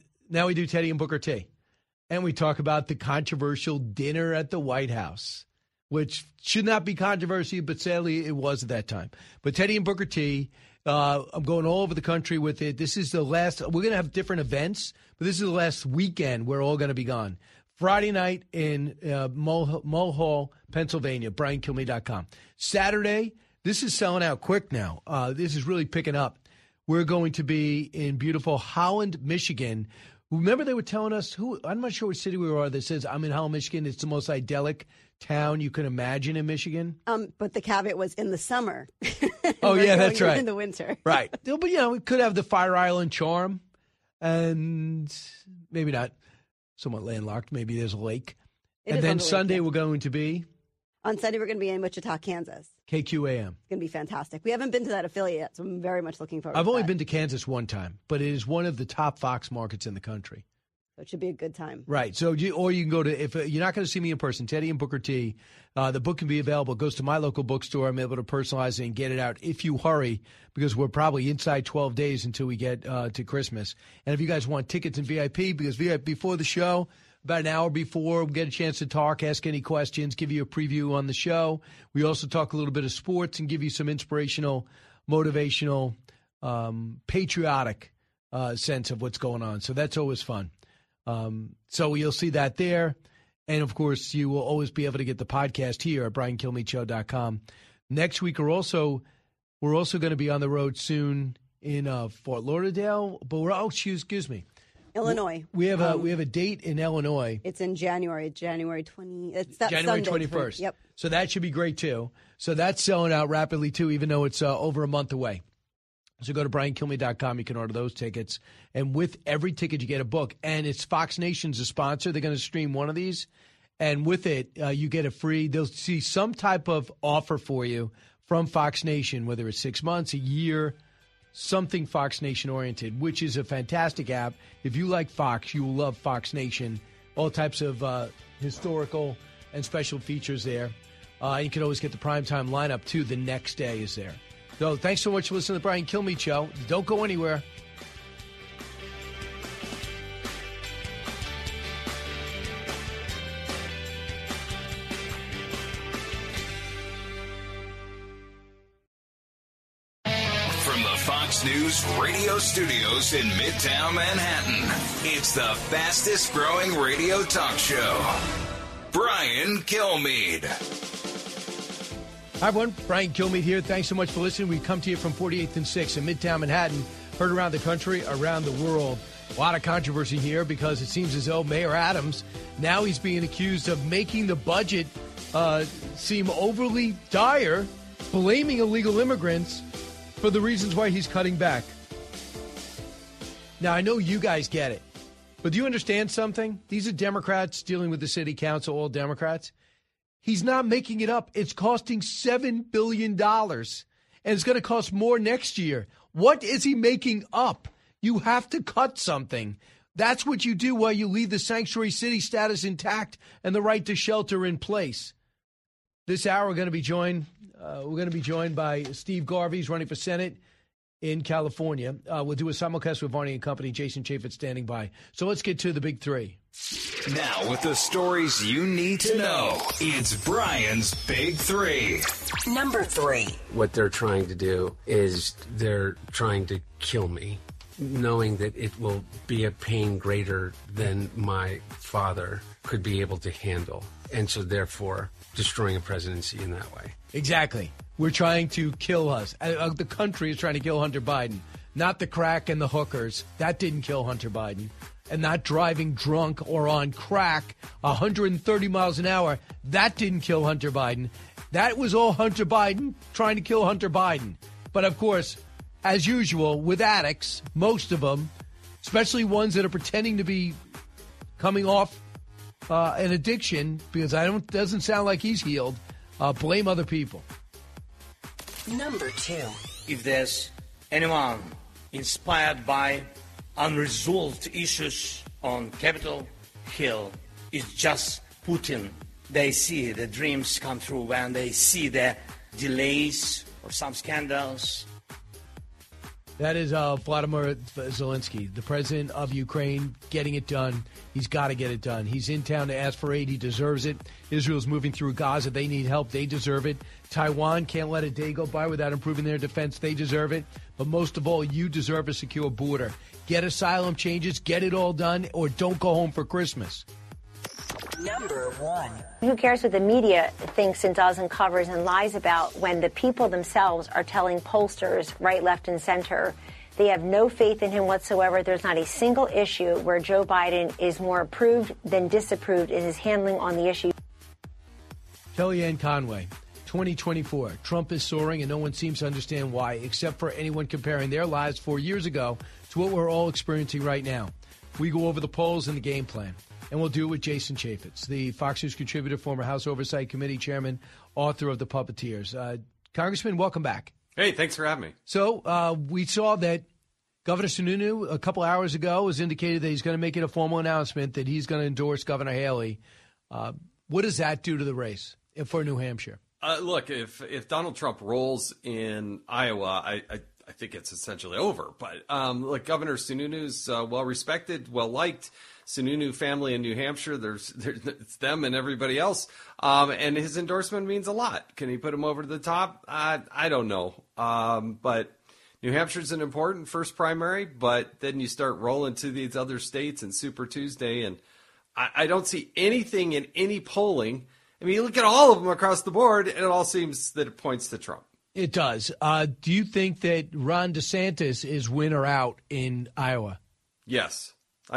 Teddy and Booker T. And we talk about the controversial dinner at the White House, which should not be controversy, but sadly it was at that time. But Teddy and Booker T, I'm going all over the country with it. This is the last, we're going to have different events, but this is the last weekend we're all going to be gone. Friday night in Mulhall, Pennsylvania, BrianKilmeade.com. Saturday, this is selling out quick now. This is really picking up. We're going to be in beautiful Holland, Michigan. Remember they were telling us, I'm not sure which city we were, that says, I'm in Holland, Michigan. It's the most idyllic town you can imagine in Michigan. But the caveat was in the summer. Oh, yeah, that's right. In the winter. Right. But, we could have the Fire Island charm, and maybe not. Somewhat landlocked. Maybe there's a lake. And then Sunday we're going to be? On Sunday we're going to be in Wichita, Kansas. KQAM. It's going to be fantastic. We haven't been to that affiliate yet, so I'm very much looking forward to I've only that. been to Kansas one time, but it is one of the top Fox markets in the country. So it should be a good time. Right. So, or you can go to, if you're not going to see me in person, Teddy and Booker T, the book can be available. It goes to my local bookstore. I'm able to personalize it and get it out if you hurry, because we're probably inside 12 days until we get to Christmas. And if you guys want tickets in VIP, because VIP before the show, about an hour before, we get a chance to talk, ask any questions, give you a preview on the show. We also talk a little bit of sports and give you some inspirational, motivational, patriotic sense of what's going on. So that's always fun. So you'll see that there. And, of course, you will always be able to get the podcast here at BrianKilmeadeShow.com. Next week, we're also going to be on the road soon in Fort Lauderdale. But excuse me. Illinois. We have a date in Illinois. It's in January 20. It's that January Sunday. 21st. Yep. So that should be great too. So that's selling out rapidly too, even though it's over a month away. So go to BrianKilmeade.com. You can order those tickets. And with every ticket, you get a book. And it's Fox Nation's a sponsor. They're going to stream one of these. And with it, you get a free, they'll see some type of offer for you from Fox Nation, whether it's 6 months, a year, something Fox Nation oriented, which is a fantastic app. If you like Fox, you will love Fox Nation. All types of historical and special features there. You can always get the primetime lineup, too. The next day is there. So thanks so much for listening to the Brian Kilmeade Show. Don't go anywhere. From the Fox News radio studios in Midtown Manhattan, it's the fastest growing radio talk show. Brian Kilmeade. Hi, everyone. Brian Kilmeade here. Thanks so much for listening. We come to you from 48th and 6th in Midtown Manhattan. Heard around the country, around the world. A lot of controversy here because it seems as though Mayor Adams, now he's being accused of making the budget seem overly dire, blaming illegal immigrants for the reasons why he's cutting back. Now, I know you guys get it, but do you understand something? These are Democrats dealing with the city council, all Democrats. He's not making it up. It's costing $7 billion, and it's going to cost more next year. What is he making up? You have to cut something. That's what you do while you leave the sanctuary city status intact and the right to shelter in place. This hour, we're going to be joined by Steve Garvey. He's running for Senate in California. We'll do a simulcast with Varney and Company. Jason Chaffetz standing by. So let's get to the big three. Now, with the stories you need to know, it's Brian's Big Three. Number 3. What they're trying to do is they're trying to kill me, knowing that it will be a pain greater than my father could be able to handle. And so, therefore, destroying a presidency in that way. Exactly. We're trying to kill us. The country is trying to kill Hunter Biden, not the crack and the hookers. That didn't kill Hunter Biden. And not driving drunk or on crack 130 miles an hour. That didn't kill Hunter Biden. That was all Hunter Biden trying to kill Hunter Biden. But, of course, as usual, with addicts, most of them, especially ones that are pretending to be coming off an addiction, because doesn't sound like he's healed, blame other people. Number 2. If there's anyone inspired by unresolved issues on Capitol Hill, it's just Putin. They see the dreams come true when they see the delays or some scandals. That is Vladimir Zelensky, the president of Ukraine, getting it done. He's got to get it done. He's in town to ask for aid. He deserves it. Israel's moving through Gaza. They need help. They deserve it. Taiwan can't let a day go by without improving their defense. They deserve it. But most of all, you deserve a secure border. Get asylum changes, get it all done, or don't go home for Christmas. Number 1. Who cares what the media thinks and does and covers and lies about when the people themselves are telling pollsters right, left, and center they have no faith in him whatsoever. There's not a single issue where Joe Biden is more approved than disapproved in his handling on the issue. Kellyanne Conway, 2024. Trump is soaring and no one seems to understand why, except for anyone comparing their lives 4 years ago to what we're all experiencing right now. We go over the polls and the game plan. And we'll do it with Jason Chaffetz, the Fox News contributor, former House Oversight Committee chairman, author of The Puppeteers. Congressman, welcome back. Hey, thanks for having me. So we saw that Governor Sununu a couple hours ago has indicated that he's going to make it a formal announcement that he's going to endorse Governor Haley. What does that do to the race for New Hampshire? Look, if Donald Trump rolls in Iowa, I think it's essentially over. But look, Governor Sununu's well-respected, well-liked. Sununu family in New Hampshire, it's them and everybody else. And his endorsement means a lot. Can he put him over to the top? I don't know. But New Hampshire's an important first primary, but then you start rolling to these other states and Super Tuesday, and I don't see anything in any polling. I mean, you look at all of them across the board, and it all seems that it points to Trump. It does. Do you think that Ron DeSantis is win or out in Iowa? Yes.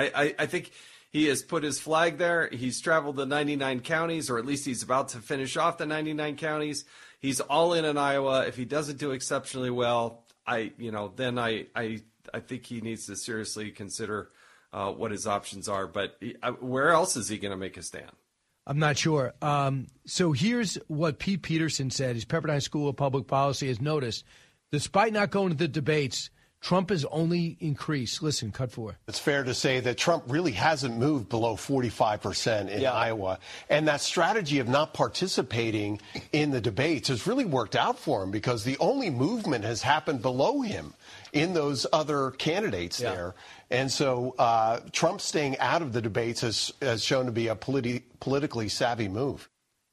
I think he has put his flag there. He's traveled the 99 counties, or at least he's about to finish off the 99 counties. He's all in Iowa. If he doesn't do exceptionally well, then I think he needs to seriously consider what his options are. But where else is he going to make a stand? I'm not sure. So here's what Pete Peterson said. His Pepperdine School of Public Policy has noticed, despite not going to the debates, Trump has only increased. Listen, cut 4. It's fair to say that Trump really hasn't moved below 45% in Iowa. And that strategy of not participating in the debates has really worked out for him because the only movement has happened below him in those other candidates there. And so Trump staying out of the debates has shown to be a politically savvy move.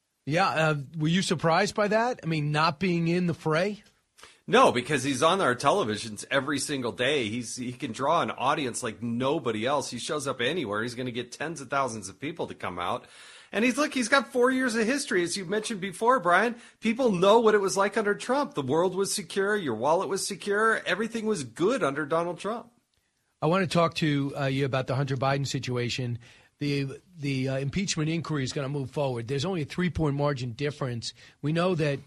Yeah. Were you surprised by that? I mean, not being in the fray? No, because he's on our televisions every single day. He can draw an audience like nobody else. He shows up anywhere. He's going to get tens of thousands of people to come out. And he's got 4 years of history, as you mentioned before, Brian. People know what it was like under Trump. The world was secure. Your wallet was secure. Everything was good under Donald Trump. I want to talk to you about the Hunter Biden situation. The impeachment inquiry is going to move forward. There's only a 3-point margin difference. We know that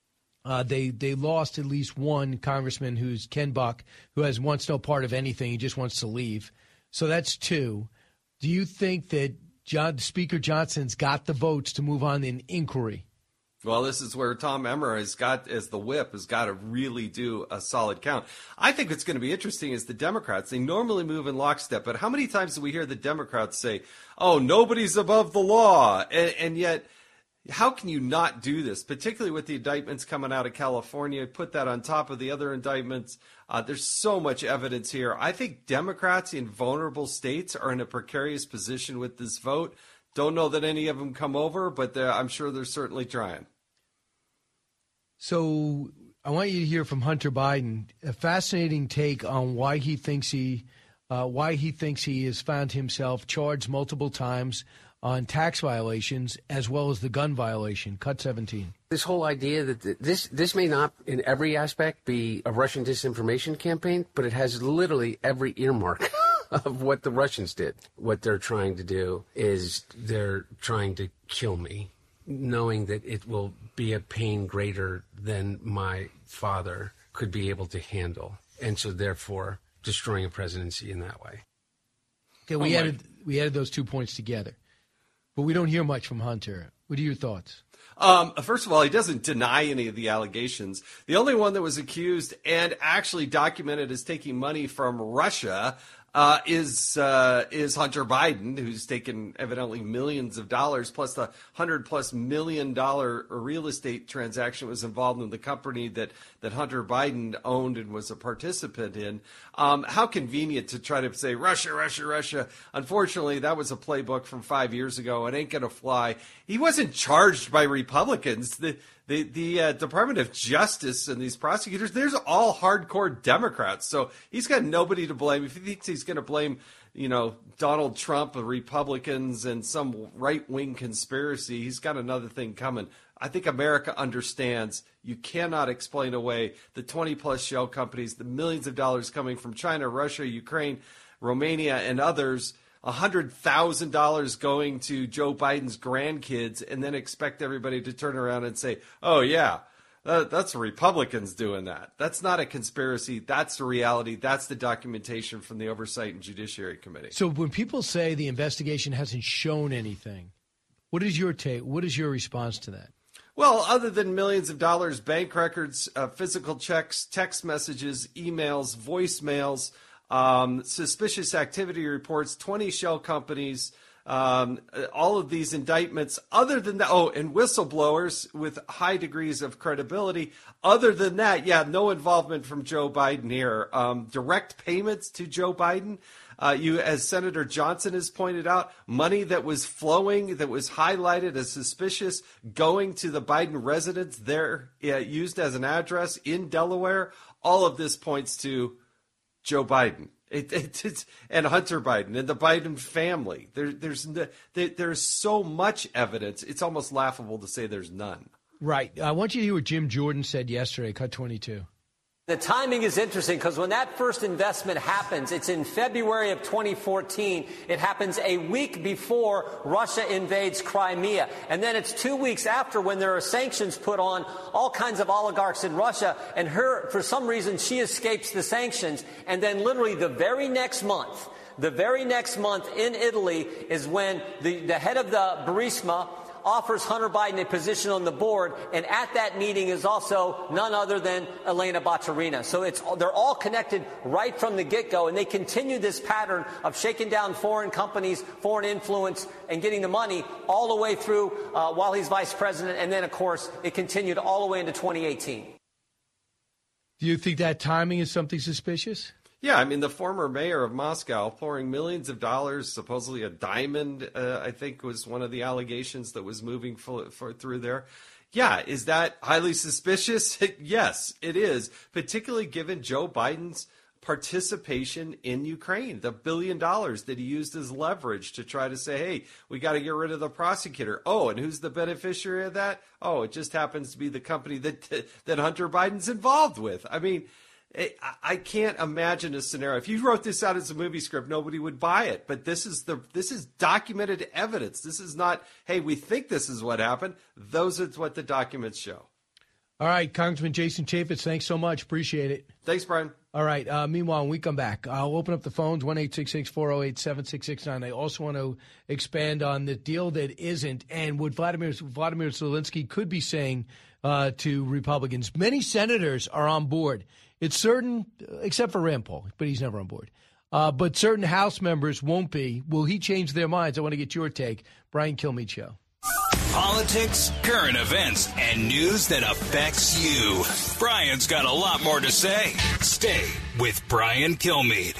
they lost at least one congressman, who's Ken Buck, who wants no part of anything. He just wants to leave. So that's 2. Do you think that Speaker Johnson's got the votes to move on in inquiry? Well, this is where Tom Emmer has got, as the whip, has got to really do a solid count. I think what's going to be interesting is the Democrats. They normally move in lockstep, but how many times do we hear the Democrats say, oh, nobody's above the law? And yet, how can you not do this, particularly with the indictments coming out of California? Put that on top of the other indictments. There's so much evidence here. I think Democrats in vulnerable states are in a precarious position with this vote. Don't know that any of them come over, but I'm sure they're certainly trying. So I want you to hear from Hunter Biden, a fascinating take on why he thinks he has found himself charged multiple times on tax violations as well as the gun violation. Cut 17. This whole idea that this may not in every aspect be a Russian disinformation campaign, but it has literally every earmark of what the Russians did. What they're trying to do is they're trying to kill me, knowing that it will be a pain greater than my father could be able to handle. And so therefore destroying a presidency in that way. Okay, we added those 2 points together. But we don't hear much from Hunter. What are your thoughts? First of all, he doesn't deny any of the allegations. The only one that was accused and actually documented as taking money from Russia is Hunter Biden, who's taken evidently millions of dollars, plus the $100+ million real estate transaction was involved in the company that Hunter Biden owned and was a participant in. How convenient to try to say Russia, Russia, Russia. Unfortunately, that was a playbook from 5 years ago. It ain't going to fly. He wasn't charged by Republicans. The Department of Justice and these prosecutors, there's all hardcore Democrats. So he's got nobody to blame. If he thinks he's going to blame, Donald Trump, the Republicans, and some right-wing conspiracy, he's got another thing coming. I think America understands you cannot explain away the 20-plus shell companies, the millions of dollars coming from China, Russia, Ukraine, Romania, and others, $100,000 going to Joe Biden's grandkids, and then expect everybody to turn around and say, oh, yeah, that's Republicans doing that. That's not a conspiracy. That's the reality. That's the documentation from the Oversight and Judiciary Committee. So when people say the investigation hasn't shown anything, what is your take? What is your response to that? Well, other than millions of dollars, bank records, physical checks, text messages, emails, voicemails, suspicious activity reports, 20 shell companies, all of these indictments, other than that, and whistleblowers with high degrees of credibility. Other than that, no involvement from Joe Biden here. Direct payments to Joe Biden. As Senator Johnson has pointed out, money that was flowing, that was highlighted as suspicious, going to the Biden residence there, used as an address in Delaware. All of this points to Joe Biden and Hunter Biden and the Biden family. There's so much evidence. It's almost laughable to say there's none. Right. I want you to hear what Jim Jordan said yesterday, Cut 22. The timing is interesting because when that first investment happens, it's in February of 2014. It happens a week before Russia invades Crimea. And then it's 2 weeks after when there are sanctions put on all kinds of oligarchs in Russia. And for some reason, she escapes the sanctions. And then literally the very next month in Italy is when the head of the Burisma offers Hunter Biden a position on the board, and at that meeting is also none other than Elena Baturina. So they're all connected right from the get-go, and they continue this pattern of shaking down foreign companies, foreign influence, and getting the money all the way through while he's vice president, and then, of course, it continued all the way into 2018. Do you think that timing is something suspicious? Yeah, I mean, the former mayor of Moscow pouring millions of dollars, supposedly a diamond, I think was one of the allegations that was moving through there. Yeah, is that highly suspicious? Yes, it is, particularly given Joe Biden's participation in Ukraine, the $1 billion that he used as leverage to try to say, hey, we got to get rid of the prosecutor. Oh, and who's the beneficiary of that? Oh, it just happens to be the company that Hunter Biden's involved with. I mean, I can't imagine a scenario. If you wrote this out as a movie script, nobody would buy it. But this is documented evidence. This is not, hey, we think this is what happened. Those are what the documents show. All right, Congressman Jason Chaffetz, thanks so much. Appreciate it. Thanks, Brian. All right. Meanwhile, when we come back, I'll open up the phones, 1-866-408-7669. I also want to expand on the deal that isn't and what Vladimir Zelensky could be saying to Republicans. Many senators are on board. It's certain, except for Rand Paul, but he's never on board. But certain House members won't be. Will he change their minds? I want to get your take. Brian Kilmeade Show. Politics, current events, and news that affects you. Brian's got a lot more to say. Stay with Brian Kilmeade.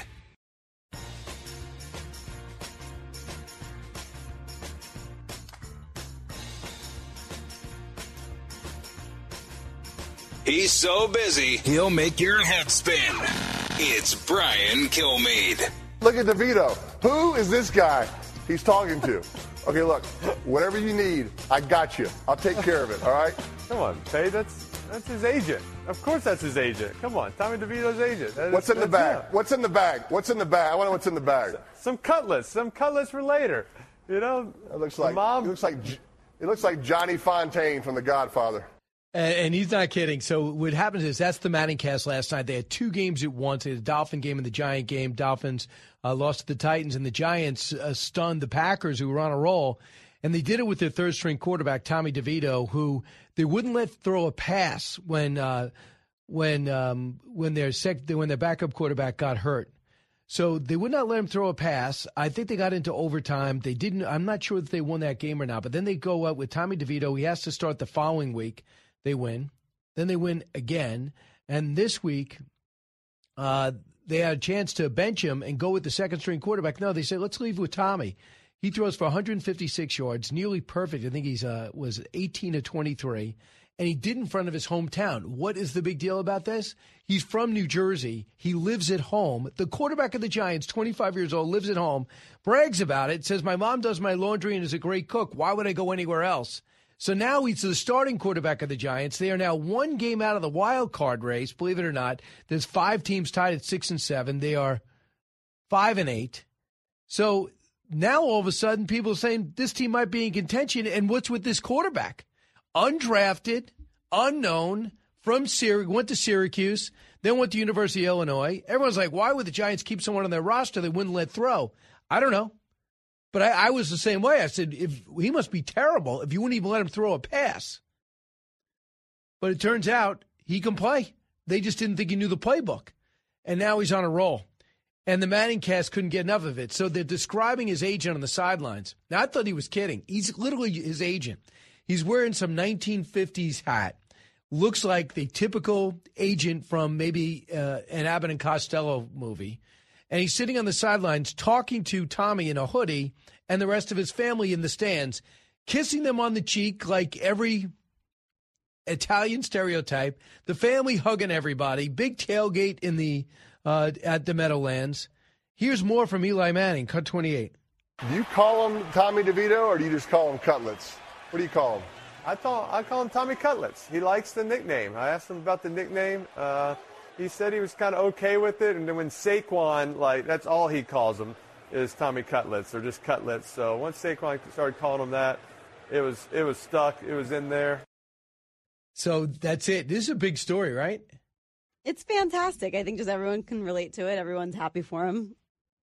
He's so busy, he'll make your head spin. It's Brian Kilmeade. Look at DeVito. Who is this guy he's talking to? Okay, look, whatever you need, I got you. I'll take care of it, all right? Come on, Tay, that's his agent. Of course that's his agent. Come on, Tommy DeVito's agent. What's in the bag? What's in the bag? What's in the bag? I want to know what's in the bag. Some cutlets for later. You know, it looks like Johnny Fontaine from The Godfather. And he's not kidding. So what happens is that's the Manning cast last night. They had two games at once. They had the Dolphin game and the Giant game. Dolphins lost to the Titans, and the Giants stunned the Packers, who were on a roll. And they did it with their third-string quarterback, Tommy DeVito, who they wouldn't let throw a pass when their backup quarterback got hurt. So they would not let him throw a pass. I think they got into overtime. They didn't. I'm not sure if they won that game or not. But then they go up with Tommy DeVito. He has to start the following week. They win. Then they win again. And this week, they had a chance to bench him and go with the second-string quarterback. No, they said, let's leave with Tommy. He throws for 156 yards, nearly perfect. I think he's was 18 of 23. And he did in front of his hometown. What is the big deal about this? He's from New Jersey. He lives at home. The quarterback of the Giants, 25 years old, lives at home, brags about it, says, my mom does my laundry and is a great cook. Why would I go anywhere else? So now he's the starting quarterback of the Giants. They are now one game out of the wild card race, believe it or not. There's 5 teams tied at 6-7. They are 5-8. So now all of a sudden people are saying this team might be in contention. And what's with this quarterback? Undrafted, unknown, from Syracuse, went to Syracuse, then went to University of Illinois. Everyone's like, why would the Giants keep someone on their roster they wouldn't let throw? I don't know. But I was the same way. I said, if he must be terrible if you wouldn't even let him throw a pass. But it turns out he can play. They just didn't think he knew the playbook. And now he's on a roll. And the Manning cast couldn't get enough of it. So they're describing his agent on the sidelines. Now, I thought he was kidding. He's literally his agent. He's wearing some 1950s hat. Looks like the typical agent from maybe an Abbott and Costello movie. And he's sitting on the sidelines talking to Tommy in a hoodie and the rest of his family in the stands, kissing them on the cheek like every Italian stereotype. The family hugging everybody. Big tailgate in the at the Meadowlands. Here's more from Eli Manning, cut 28. Do you call him Tommy DeVito or do you just call him Cutlets? What do you call him? I call him Tommy Cutlets. He likes the nickname. I asked him about the nickname. He said he was kind of okay with it, and then when Saquon, that's all he calls him, is Tommy Cutlets, or just Cutlets. So once Saquon started calling him that, it was stuck. It was in there. So that's it. This is a big story, right? It's fantastic. I think just everyone can relate to it. Everyone's happy for him.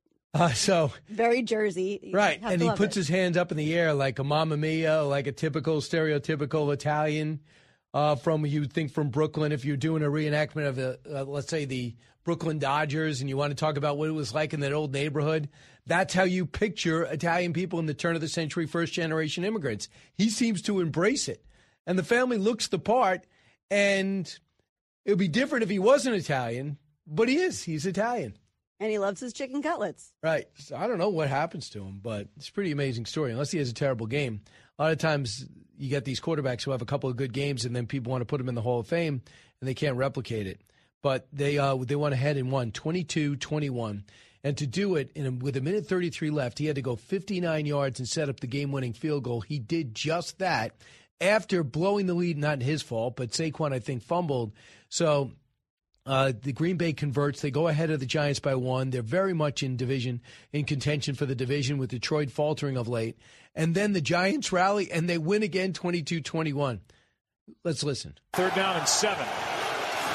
Very Jersey. Right, and he puts his hands up in the air like a Mamma Mia, like a typical, stereotypical Italian. You'd think from Brooklyn, if you're doing a reenactment of the, let's say, the Brooklyn Dodgers, and you want to talk about what it was like in that old neighborhood, that's how you picture Italian people in the turn of the century, first-generation immigrants. He seems to embrace it. And the family looks the part, and it would be different if he wasn't Italian, but he is. He's Italian. And he loves his chicken cutlets. Right. So I don't know what happens to him, but it's a pretty amazing story, unless he has a terrible game. A lot of times you get these quarterbacks who have a couple of good games, and then people want to put them in the Hall of Fame, and they can't replicate it. But they went ahead and won 22-21. And to do it with 1:33 left, he had to go 59 yards and set up the game-winning field goal. He did just that after blowing the lead, not his fault, but Saquon, I think, fumbled. So the Green Bay converts. They go ahead of the Giants by 1. They're very much in contention for the division, with Detroit faltering of late. And then the Giants rally, and they win again 22-21. Let's listen. 3rd down and 7.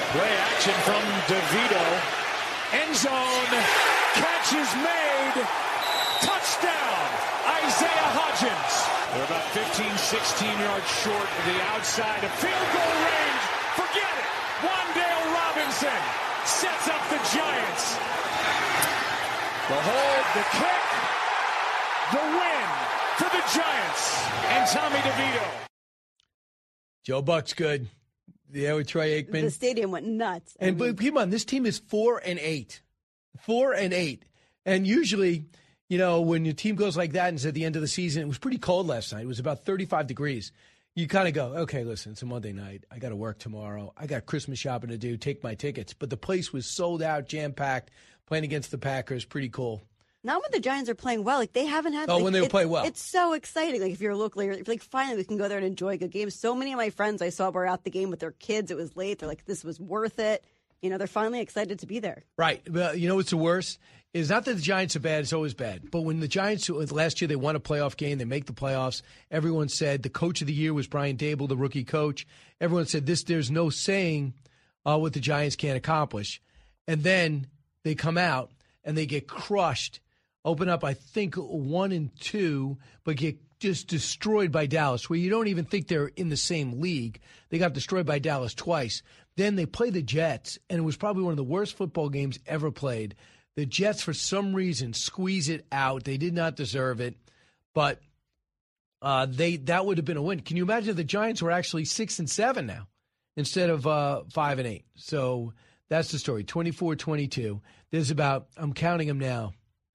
Play action from DeVito. End zone. Catch is made. Touchdown, Isaiah Hodgins. They're about 15, 16 yards short of the outside of field goal range. Forget it. Wan'Dale Robinson sets up the Giants. The hold, the kick, the win for the Giants and Tommy DeVito. Joe Buck's good. Yeah, with Troy Aikman. The stadium went nuts. And keep on, this team is 4-8. 4-8. And usually, when your team goes like that and it's at the end of the season, it was pretty cold last night. It was about 35 degrees. You kind of go, okay, listen, it's a Monday night. I got to work tomorrow. I got Christmas shopping to do. Take my tickets. But the place was sold out, jam-packed, playing against the Packers. Pretty cool. Not when the Giants are playing well. Like, they haven't had... when they were playing well. It's so exciting. Like, if you're locally... Like, finally, we can go there and enjoy a good game. So many of my friends I saw were at the game with their kids. It was late. They're like, this was worth it. They're finally excited to be there. Right. Well, what's the worst? Is not that the Giants are bad. It's always bad. But when the Giants, last year, they won a playoff game. They make the playoffs. Everyone said the coach of the year was Brian Daboll, the rookie coach. Everyone said there's no saying what the Giants can't accomplish. And then they come out and they get crushed. Open up, I think, 1-2, but get just destroyed by Dallas, where you don't even think they're in the same league. They got destroyed by Dallas twice. Then they play the Jets, and it was probably one of the worst football games ever played. The Jets, for some reason, squeeze it out. They did not deserve it, but that would have been a win. Can you imagine if the Giants were actually 6-7 now instead of 5-8? So that's the story, 24-22. There's about, I'm counting them now,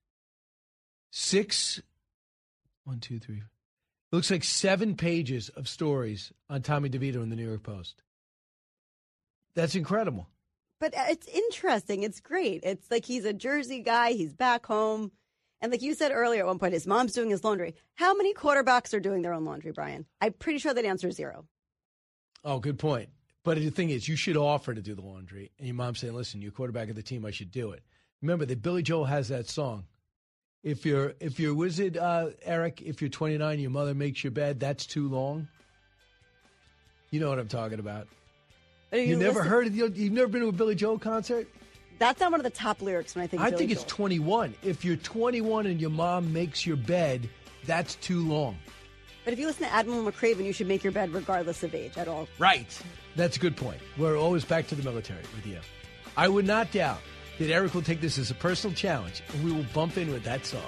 1, 2, 3. It looks like 7 pages of stories on Tommy DeVito in the New York Post. That's incredible. But it's interesting. It's great. It's like he's a Jersey guy. He's back home. And like you said earlier at one point, his mom's doing his laundry. How many quarterbacks are doing their own laundry, Brian? I'm pretty sure that answer is 0. Oh, good point. But the thing is, you should offer to do the laundry. And your mom's saying, listen, you're quarterback of the team. I should do it. Remember that Billy Joel has that song. If you're wizard, Eric, if you're 29, your mother makes your bed, that's too long. You know what I'm talking about. You never heard of you've never been to a Billy Joel concert? That's not one of the top lyrics when I think of Billy Joel. It's 21. If you're 21 and your mom makes your bed, that's too long. But if you listen to Admiral McCraven, you should make your bed regardless of age at all. Right. That's a good point. We're always back to the military with you. I would not doubt that Eric will take this as a personal challenge, and we will bump in with that song.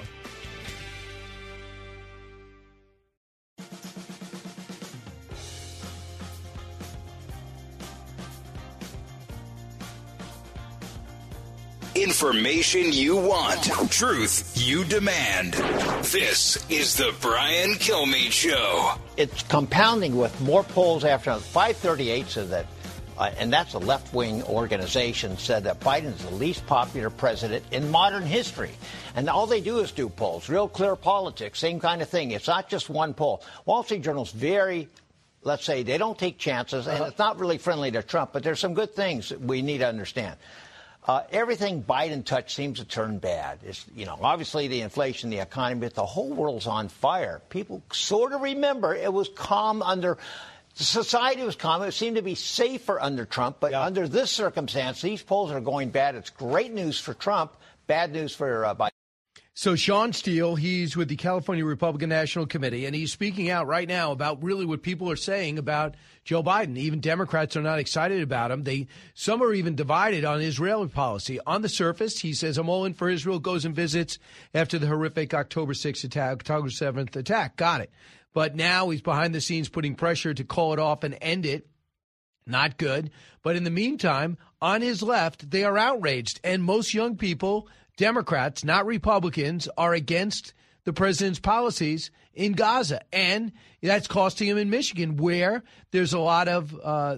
Information you want. Truth you demand. This is the Brian Kilmeade Show. It's compounding with more polls after 538 said that, and that's a left-wing organization, said that Biden is the least popular president in modern history. And all they do is do polls. Real Clear Politics, same kind of thing. It's not just one poll. Wall Street Journal's very, let's say, they don't take chances, and it's not really friendly to Trump, but there's some good things we need to understand. Everything Biden touched seems to turn bad. It's, obviously the inflation, the economy, but the whole world's on fire. People sort of remember it was calm under, society was calm. It seemed to be safer under Trump, but under this circumstance, these polls are going bad. It's great news for Trump, bad news for Biden. So Sean Steele, he's with the California Republican National Committee, and he's speaking out right now about really what people are saying about Joe Biden. Even Democrats are not excited about him. Some are even divided on Israeli policy. On the surface, he says, I'm all in for Israel, goes and visits after the horrific October 6th attack, October 7th attack. Got it. But now he's behind the scenes putting pressure to call it off and end it. Not good. But in the meantime, on his left, they are outraged. And most young people, Democrats, not Republicans, are against the president's policies in Gaza, and that's costing him in Michigan, where there's a lot of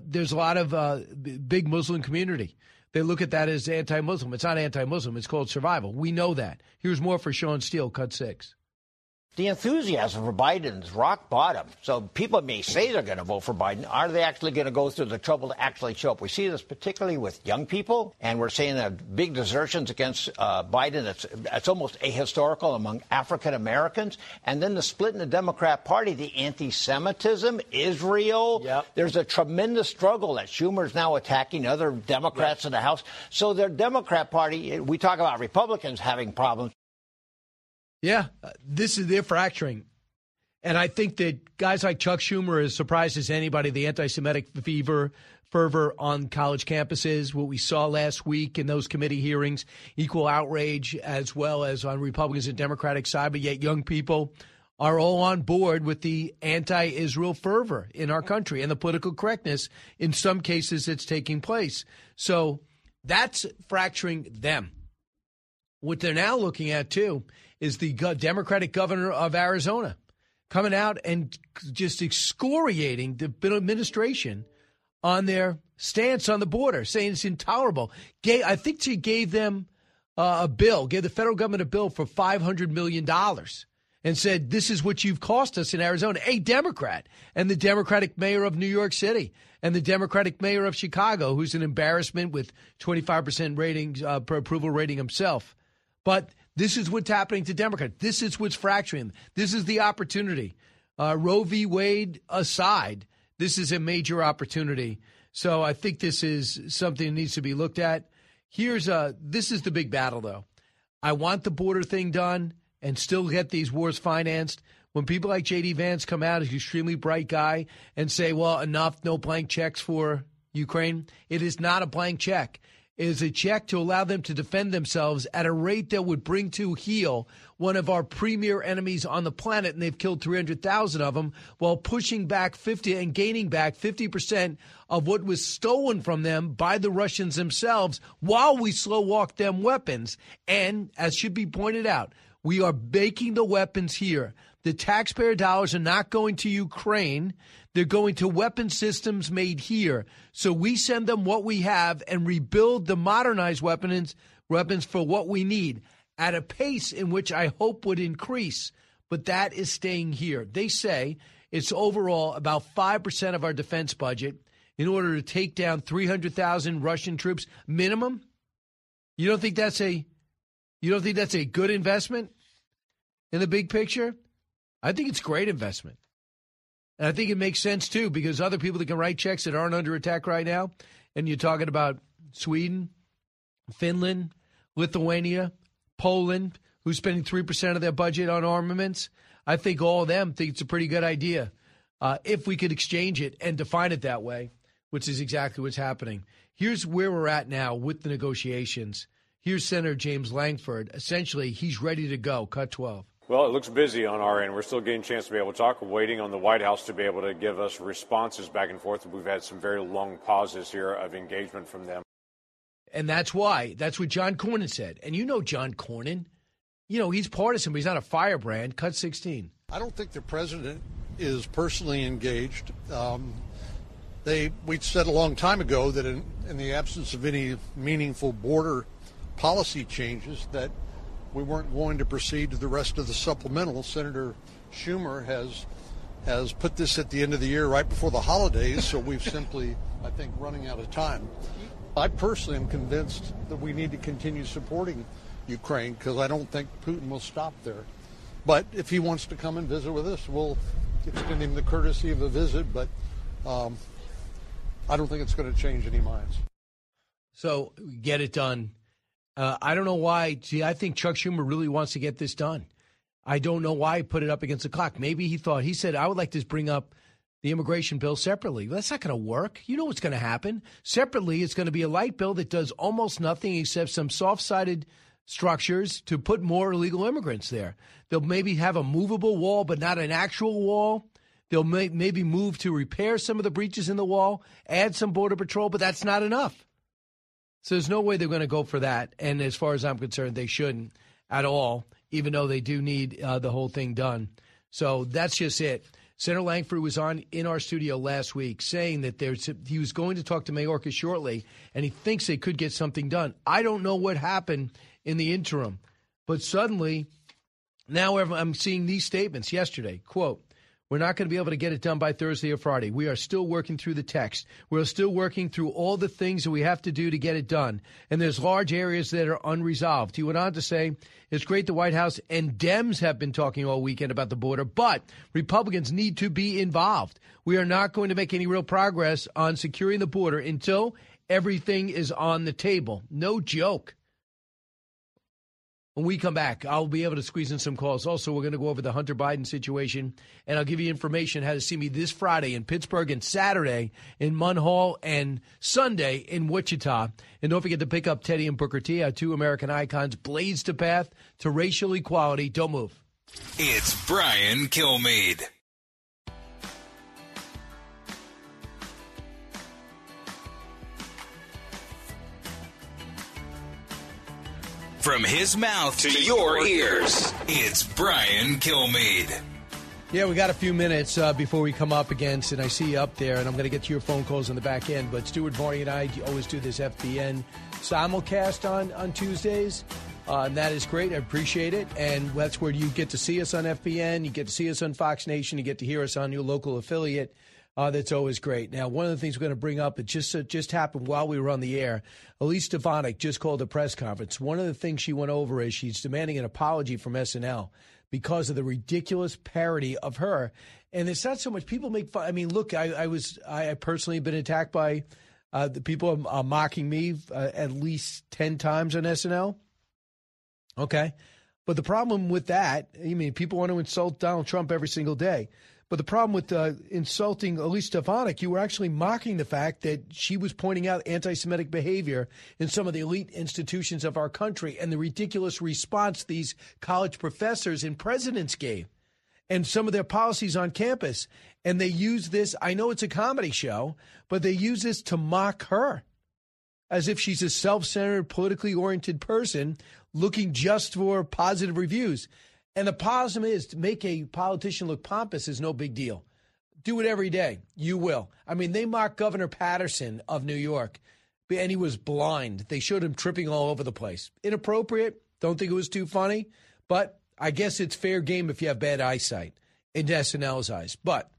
big Muslim community. They look at that as anti-Muslim. It's not anti-Muslim. It's called survival. We know that. Here's more for Sean Steele, Cut 6. the enthusiasm for Biden is rock bottom. So people may say they're going to vote for Biden. Are they actually going to go through the trouble to actually show up? We see this particularly with young people, and we're seeing big desertions against Biden. It's almost ahistorical among African Americans. And then the split in the Democrat Party, the anti-Semitism, Israel. Yep. There's a tremendous struggle that Schumer's now attacking other Democrats in the House. So the Democrat Party, we talk about Republicans having problems. Yeah, they're fracturing. And I think that guys like Chuck Schumer are as surprised as anybody, the anti-Semitic fervor on college campuses, what we saw last week in those committee hearings, equal outrage as well as on Republicans and Democratic side, but yet young people are all on board with the anti-Israel fervor in our country and the political correctness in some cases that's taking place. So that's fracturing them. What they're now looking at, too, is the Democratic governor of Arizona coming out and just excoriating the administration on their stance on the border, saying it's intolerable. I think she gave them gave the federal government a bill for $500 million and said, this is what you've cost us in Arizona, a Democrat, and the Democratic mayor of New York City and the Democratic mayor of Chicago, who's an embarrassment with 25% ratings, approval rating himself. But this is what's happening to Democrats. This is what's fracturing. This is the opportunity. Roe v. Wade aside, this is a major opportunity. So I think this is something that needs to be looked at. This is the big battle, though. I want the border thing done and still get these wars financed. When people like J.D. Vance come out, an extremely bright guy, and say, well, enough, no blank checks for Ukraine, it is not a blank check. It is a check to allow them to defend themselves at a rate that would bring to heel one of our premier enemies on the planet, and they've killed 300,000 of them, while pushing back 50 and gaining back 50% of what was stolen from them by the Russians themselves while we slow walk them weapons. And, as should be pointed out, we are making the weapons here. The taxpayer dollars are not going to Ukraine. They're going to weapon systems made here. So we send them what we have and rebuild the modernized weapons for what we need at a pace in which I hope would increase. But that is staying here. They say it's overall about 5% of our defense budget in order to take down 300,000 Russian troops minimum. You don't think that's a good investment in the big picture? I think it's a great investment. And I think it makes sense, too, because other people that can write checks that aren't under attack right now, and you're talking about Sweden, Finland, Lithuania, Poland, who's spending 3% of their budget on armaments, I think all of them think it's a pretty good idea if we could exchange it and define it that way, which is exactly what's happening. Here's where we're at now with the negotiations. Here's Senator James Lankford. Essentially, he's ready to go. Cut 12. Well, it looks busy on our end. We're still getting a chance to be able to talk. We're waiting on the White House to be able to give us responses back and forth. We've had some very long pauses here of engagement from them. And that's why. That's what John Cornyn said. And you know John Cornyn. You know, he's partisan, but he's not a firebrand. Cut 16. I don't think the president is personally engaged. We said a long time ago that in the absence of any meaningful border policy changes that we weren't going to proceed to the rest of the supplemental. Senator Schumer has put this at the end of the year right before the holidays, so we've simply, I think, running out of time. I personally am convinced that we need to continue supporting Ukraine because I don't think Putin will stop there. But if he wants to come and visit with us, we'll extend him the courtesy of a visit, but I don't think it's going to change any minds. So get it done. I don't know why. See, I think Chuck Schumer really wants to get this done. I don't know why he put it up against the clock. Maybe he said, I would like to bring up the immigration bill separately. That's not going to work. You know what's going to happen. Separately, it's going to be a light bill that does almost nothing except some soft-sided structures to put more illegal immigrants there. They'll maybe have a movable wall, but not an actual wall. They'll maybe move to repair some of the breaches in the wall, add some border patrol, but that's not enough. So there's no way they're going to go for that. And as far as I'm concerned, they shouldn't at all, even though they do need the whole thing done. So that's just it. Senator Lankford was on in our studio last week saying that he was going to talk to Mayorkas shortly, and he thinks they could get something done. I don't know what happened in the interim, but suddenly Now I'm seeing these statements yesterday. Quote, we're not going to be able to get it done by Thursday or Friday. We are still working through the text. We're still working through all the things that we have to do to get it done. And there's large areas that are unresolved. He went on to say, it's great the White House and Dems have been talking all weekend about the border, but Republicans need to be involved. We are not going to make any real progress on securing the border until everything is on the table. No joke. When we come back, I'll be able to squeeze in some calls. Also, we're going to go over the Hunter Biden situation, and I'll give you information how to see me this Friday in Pittsburgh and Saturday in Munhall and Sunday in Wichita. And don't forget to pick up Teddy and Booker T, our two American icons, blazed a path to racial equality. Don't move. It's Brian Kilmeade. From his mouth to your ears, it's Brian Kilmeade. Yeah, we got a few minutes before we come up against, and I see you up there, and I'm going to get to your phone calls on the back end. But Stuart Varney and I always do this FBN simulcast on Tuesdays, and that is great. I appreciate it. And that's where you get to see us on FBN, you get to see us on Fox Nation, you get to hear us on your local affiliate. That's always great. Now, one of the things we're going to bring up, it just happened while we were on the air. Elise Stefanik just called a press conference. One of the things she went over is she's demanding an apology from SNL because of the ridiculous parody of her. And it's not so much people make fun. I mean, look, I personally have been attacked by the people mocking me at least 10 times on SNL. Okay. But the problem with that, I mean, people want to insult Donald Trump every single day. But the problem with insulting Elise Stefanik, you were actually mocking the fact that she was pointing out anti-Semitic behavior in some of the elite institutions of our country and the ridiculous response these college professors and presidents gave and some of their policies on campus. And they use this, I know it's a comedy show, but they use this to mock her as if she's a self-centered, politically oriented person looking just for positive reviews. And the problem is, to make a politician look pompous is no big deal. Do it every day. You will. I mean, they mocked Governor Patterson of New York, and he was blind. They showed him tripping all over the place. Inappropriate. Don't think it was too funny. But I guess it's fair game if you have bad eyesight in SNL's eyes. But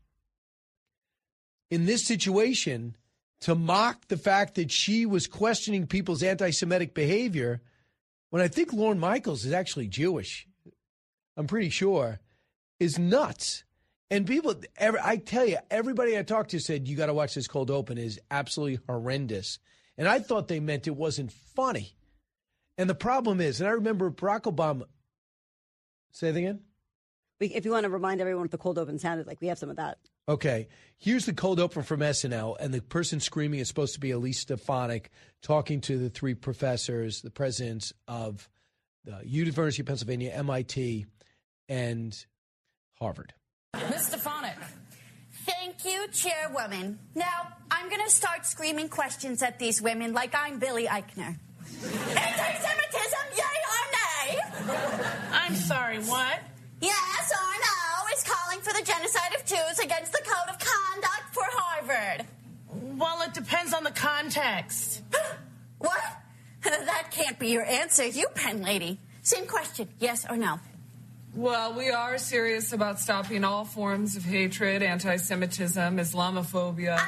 in this situation, to mock the fact that she was questioning people's anti-Semitic behavior, when I think Lorne Michaels is actually Jewish, I'm pretty sure, is nuts. And people, I tell you, everybody I talked to said, you got to watch this cold open, is absolutely horrendous. And I thought they meant it wasn't funny. And the problem is, and I remember Barack Obama, say that again? If you want to remind everyone what the cold open sounded like, we have some of that. Okay. Here's the cold open from SNL, and the person screaming is supposed to be Elise Stefanik talking to the three professors, the presidents of the University of Pennsylvania, MIT, and Harvard. Ms. Stefanik. Thank you, Chairwoman. Now, I'm going to start screaming questions at these women like I'm Billy Eichner. Anti-Semitism, yay or nay? I'm sorry, what? Yes or no is calling for the genocide of Jews against the Code of Conduct for Harvard. Well, it depends on the context. What? That can't be your answer, you pen lady. Same question, yes or no? Well, we are serious about stopping all forms of hatred, anti-Semitism, Islamophobia.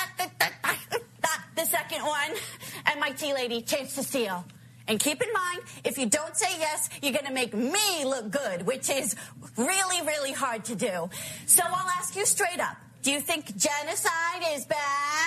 The second one, MIT lady, chance to steal. And keep in mind, if you don't say yes, you're going to make me look good, which is really, really hard to do. So I'll ask you straight up. Do you think genocide is bad?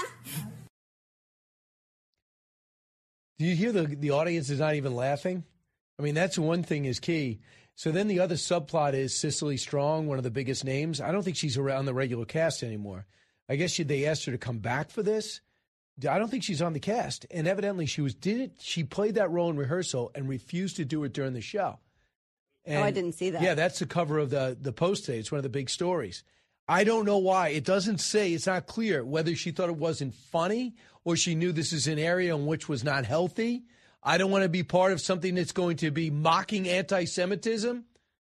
Do you hear the audience is not even laughing? I mean, that's one thing is key. So then the other subplot is Cicely Strong, one of the biggest names. I don't think she's around the regular cast anymore. I guess they asked her to come back for this. I don't think she's on the cast. And evidently she played that role in rehearsal and refused to do it during the show. And, I didn't see that. Yeah, that's the cover of the Post today. It's one of the big stories. I don't know why. It doesn't say, it's not clear whether she thought it wasn't funny or she knew this is an area in which was not healthy. I don't want to be part of something that's going to be mocking anti-Semitism.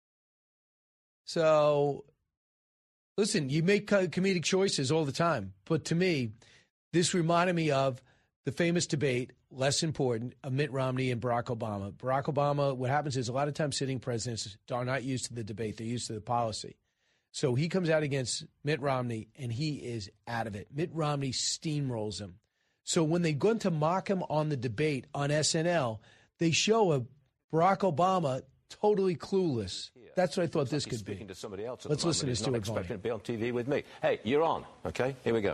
So, listen, you make comedic choices all the time. But to me, this reminded me of the famous debate less important, of Mitt Romney and Barack Obama. Barack Obama, what happens is a lot of times sitting presidents are not used to the debate. They're used to the policy. So he comes out against Mitt Romney, and he is out of it. Mitt Romney steamrolls him. So when they go to mock him on the debate on SNL, they show a Barack Obama totally clueless. That's what I thought this could be. Speaking to somebody else at Let's the listen to moment. Stuart He's not expecting Varney. to be on TV with me. Hey, you're on. Okay, here we go.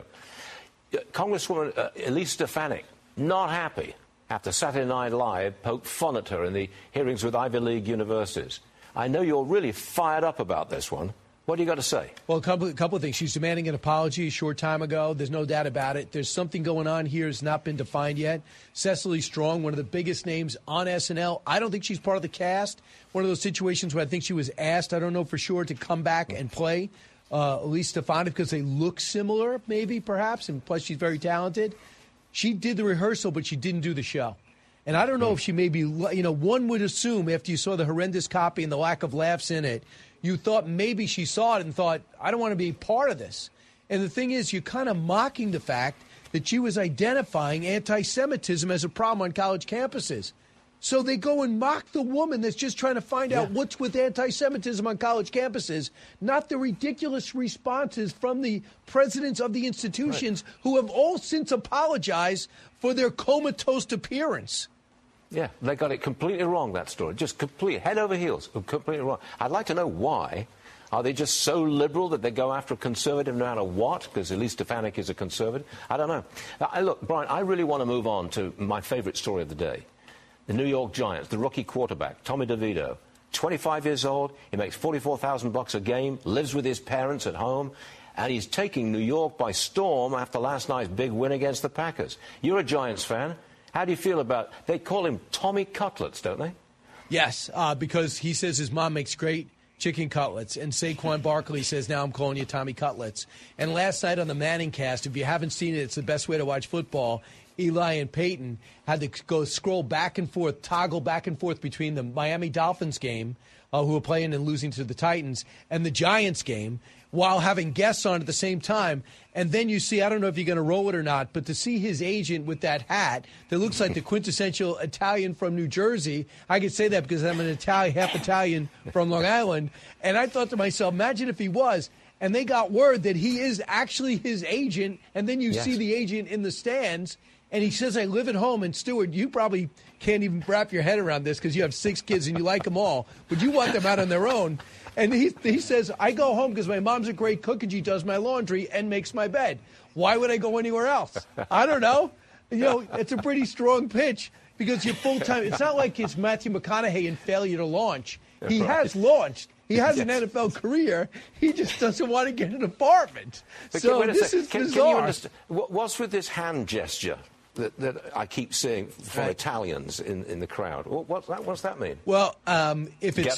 Congresswoman Elise Stefanik, not happy after Saturday Night Live poked fun at her in the hearings with Ivy League universities. I know you're really fired up about this one. What do you got to say? Well, a couple of things. She's demanding an apology a short time ago. There's no doubt about it. There's something going on here that's not been defined yet. Cecily Strong, one of the biggest names on SNL. I don't think she's part of the cast. One of those situations where I think she was asked, I don't know for sure, to come back and play Elise Stefanik because they look similar, maybe, perhaps, and plus she's very talented. She did the rehearsal, but she didn't do the show. And I don't know if she maybe, one would assume after you saw the horrendous copy and the lack of laughs in it, you thought maybe she saw it and thought, I don't want to be part of this. And the thing is, you're kind of mocking the fact that she was identifying anti-Semitism as a problem on college campuses. So they go and mock the woman that's just trying to find out what's with anti-Semitism on college campuses, not the ridiculous responses from the presidents of the institutions who have all since apologized for their comatose appearance. Yeah, they got it completely wrong, that story. Just complete, head over heels, completely wrong. I'd like to know why. Are they just so liberal that they go after a conservative no matter what? Because Elise Stefanik is a conservative? I don't know. Look, Brian, I really want to move on to my favorite story of the day. The New York Giants, the rookie quarterback, Tommy DeVito, 25 years old, he makes $44,000 a game, lives with his parents at home, and he's taking New York by storm after last night's big win against the Packers. You're a Giants fan. How do you feel about, they call him Tommy Cutlets, don't they? Yes, because he says his mom makes great chicken cutlets, and Saquon Barkley says, now I'm calling you Tommy Cutlets. And last night on the Manning cast, if you haven't seen it, it's the best way to watch football. Eli and Peyton had to go scroll back and forth, toggle back and forth between the Miami Dolphins game, who were playing and losing to the Titans, and the Giants game, while having guests on at the same time. And then you see, I don't know if you're going to roll it or not, but to see his agent with that hat that looks like the quintessential Italian from New Jersey, I could say that because I'm an Italian, half Italian from Long Island. And I thought to myself, imagine if he was. And they got word that he is actually his agent. And then you see the agent in the stands. And he says, I live at home. And, Stuart, you probably can't even wrap your head around this because you have 6 kids and you like them all. But you want them out on their own. And he says, I go home because my mom's a great cook and she does my laundry and makes my bed. Why would I go anywhere else? I don't know. It's a pretty strong pitch because you're full-time. It's not like it's Matthew McConaughey in Failure to Launch. He has launched. He has an NFL career. He just doesn't want to get an apartment. So this is bizarre. Can you understand? What's with this hand gesture that I keep seeing from Italians in the crowd? What's that mean? Well, if it's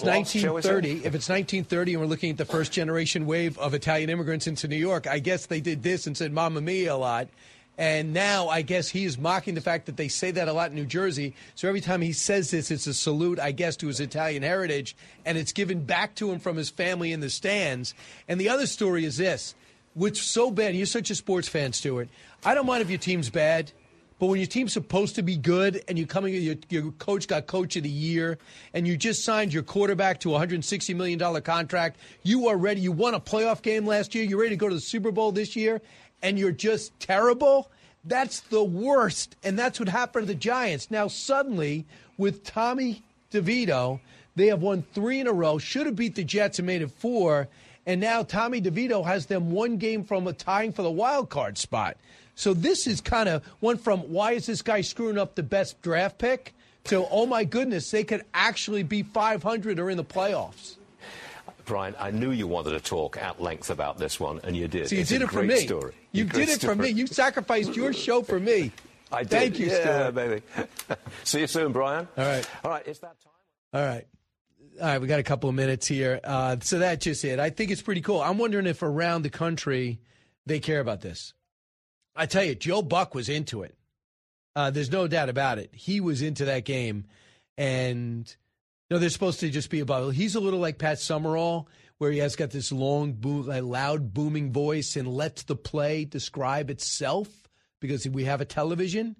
1930, and we're looking at the first generation wave of Italian immigrants into New York, I guess they did this and said "Mamma Mia" a lot. And now I guess he is mocking the fact that they say that a lot in New Jersey. So every time he says this, it's a salute, I guess, to his Italian heritage, and it's given back to him from his family in the stands. And the other story is this, which is so bad. You're such a sports fan, Stuart. I don't mind if your team's bad. But when your team's supposed to be good and you're coming, your coach got Coach of the Year, and you just signed your quarterback to a $160 million contract, you are ready. You won a playoff game last year. You're ready to go to the Super Bowl this year, and you're just terrible. That's the worst, and that's what happened to the Giants. Now, suddenly, with Tommy DeVito, they have won 3 in a row, should have beat the Jets and made it 4, and now Tommy DeVito has them 1 game from tying for the wild card spot. So this is kind of one from why is this guy screwing up the best draft pick to, oh, my goodness, they could actually be 500 or in the playoffs. Brian, I knew you wanted to talk at length about this one, and you did. So you did it for me. Story. You did it for me. You sacrificed your show for me. I did. Thank you, Stuart. Yeah, baby. See you soon, Brian. All right. All right, it's that time. All right. All right, we got a couple of minutes here. So that's just it. I think it's pretty cool. I'm wondering if around the country they care about this. I tell you, Joe Buck was into it. There's no doubt about it. He was into that game. And, they're supposed to just be about, he's a little like Pat Summerall, where he has got this long, loud, booming voice and lets the play describe itself because we have a television.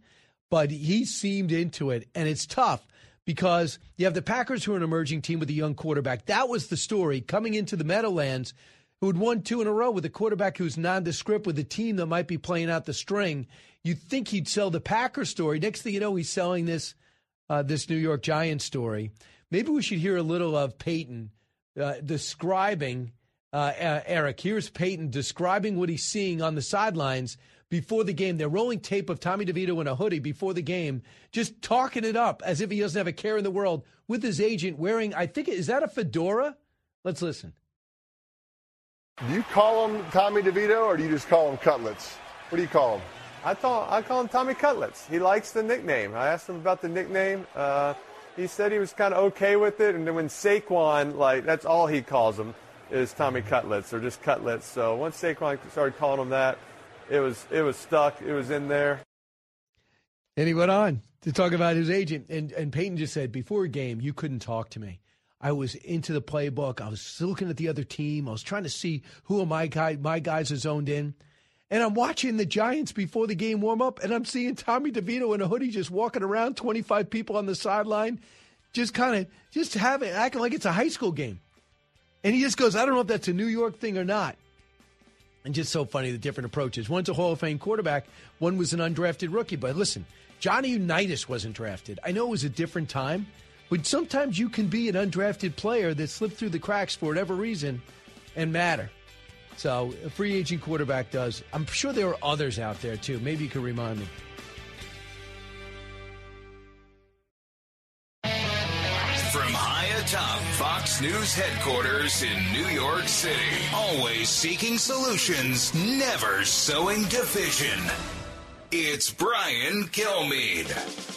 but he seemed into it, and it's tough because you have the Packers, who are an emerging team with a young quarterback. That was the story coming into the Meadowlands, who had won 2 in a row with a quarterback who's nondescript with a team that might be playing out the string. You'd think he'd sell the Packers story. Next thing you know, he's selling this New York Giants story. Maybe we should hear a little of Peyton describing, Eric, here's Peyton describing what he's seeing on the sidelines before the game. They're rolling tape of Tommy DeVito in a hoodie before the game, just talking it up as if he doesn't have a care in the world, with his agent wearing, I think, is that a fedora? Let's listen. Do you call him Tommy DeVito, or do you just call him Cutlets? What do you call him? I call him Tommy Cutlets. He likes the nickname. I asked him about the nickname. He said he was kind of okay with it, and then when Saquon, that's all he calls him is Tommy Cutlets, or just Cutlets. So once Saquon started calling him that, it was stuck. It was in there. And he went on to talk about his agent, and Peyton just said, before a game, you couldn't talk to me. I was into the playbook. I was looking at the other team. I was trying to see who of my guys are zoned in. And I'm watching the Giants before the game warm up, and I'm seeing Tommy DeVito in a hoodie just walking around, 25 people on the sideline, acting like it's a high school game. And he just goes, I don't know if that's a New York thing or not. And just so funny, the different approaches. One's a Hall of Fame quarterback. One was an undrafted rookie. But listen, Johnny Unitas wasn't drafted. I know it was a different time, but sometimes you can be an undrafted player that slipped through the cracks for whatever reason and matter. So a free agent quarterback does. I'm sure there are others out there, too. Maybe you could remind me. From high atop Fox News headquarters in New York City, always seeking solutions, never sowing division. It's Brian Kilmeade.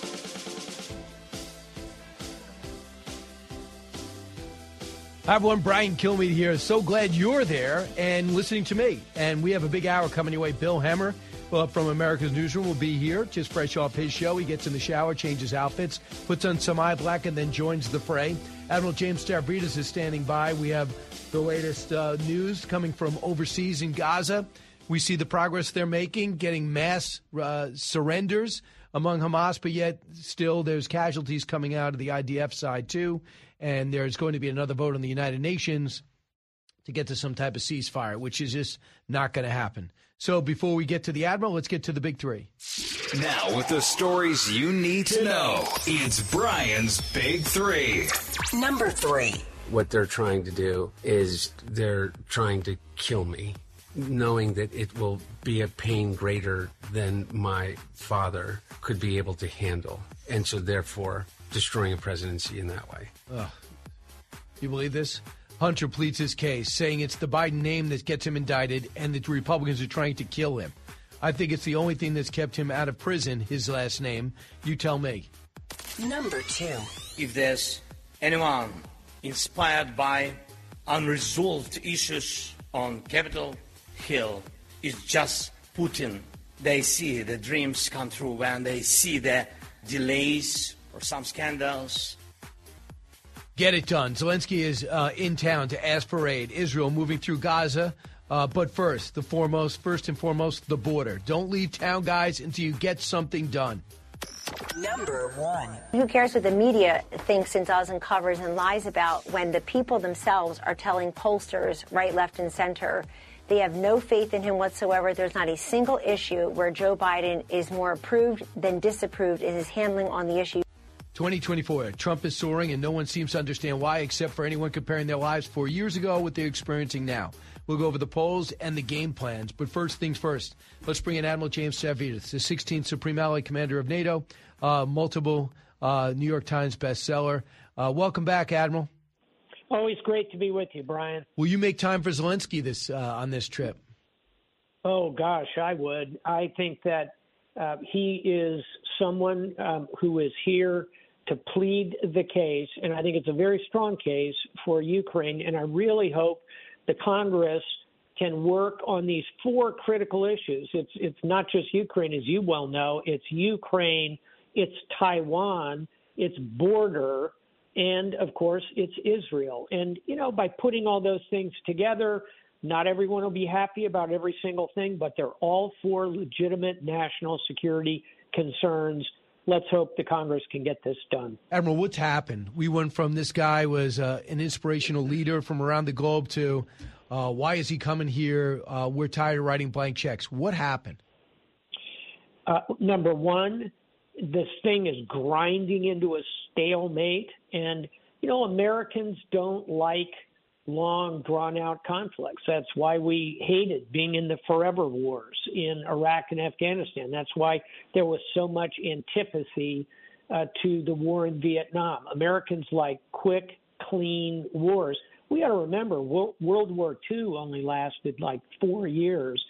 Hi, everyone. Brian Kilmeade here. So glad you're there and listening to me. And we have a big hour coming your way. Bill Hemmer from America's Newsroom will be here, just fresh off his show. He gets in the shower, changes outfits, puts on some eye black, and then joins the fray. Admiral James Stavridis is standing by. We have the latest news coming from overseas in Gaza. We see the progress they're making, getting mass surrenders among Hamas, but yet still there's casualties coming out of the IDF side, too. And there's going to be another vote in the United Nations to get to some type of ceasefire, which is just not going to happen. So before we get to the Admiral, let's get to the big three. Now with the stories you need to know, it's Brian's Big Three. Number 3. What they're trying to do is they're trying to kill me, knowing that it will be a pain greater than my father could be able to handle. And so therefore destroying a presidency in that way. You believe this? Hunter pleads his case, saying it's the Biden name that gets him indicted and the Republicans are trying to kill him. I think it's the only thing that's kept him out of prison, his last name. You tell me. Number 2. If there's anyone inspired by unresolved issues on Capitol Hill, it's just Putin. They see the dreams come true when they see the delays or some scandals. Get it done. Zelensky is in town to ask for aid. Israel moving through Gaza. But first and foremost, the border. Don't leave town, guys, until you get something done. Number 1. Who cares what the media thinks and does and covers and lies about when the people themselves are telling pollsters right, left, and center they have no faith in him whatsoever. There's not a single issue where Joe Biden is more approved than disapproved in his handling on the issue. 2024, Trump is soaring, and no one seems to understand why, except for anyone comparing their lives 4 years ago with what they're experiencing now. We'll go over the polls and the game plans. But first things first, let's bring in Admiral James Stavridis, the 16th Supreme Allied Commander of NATO, multiple New York Times bestseller. Welcome back, Admiral. Always great to be with you, Brian. Will you make time for Zelensky on this trip? Oh, gosh, I would. I think that he is someone who is here to plead the case, and I think it's a very strong case for Ukraine, and I really hope the Congress can work on these 4 critical issues. It's not just Ukraine, as you well know. It's Ukraine, it's Taiwan, it's border, and, of course, it's Israel. And, by putting all those things together, not everyone will be happy about every single thing, but they're all 4 legitimate national security concerns let's hope the Congress can get this done. Admiral, what's happened? We went from this guy was an inspirational leader from around the globe to why is he coming here? We're tired of writing blank checks. What happened? Number one, this thing is grinding into a stalemate. And, Americans don't like long, drawn-out conflicts. That's why we hated being in the forever wars in Iraq and Afghanistan. That's why there was so much antipathy to the war in Vietnam. Americans like quick, clean wars. We got to remember, World War II only lasted like 4 years.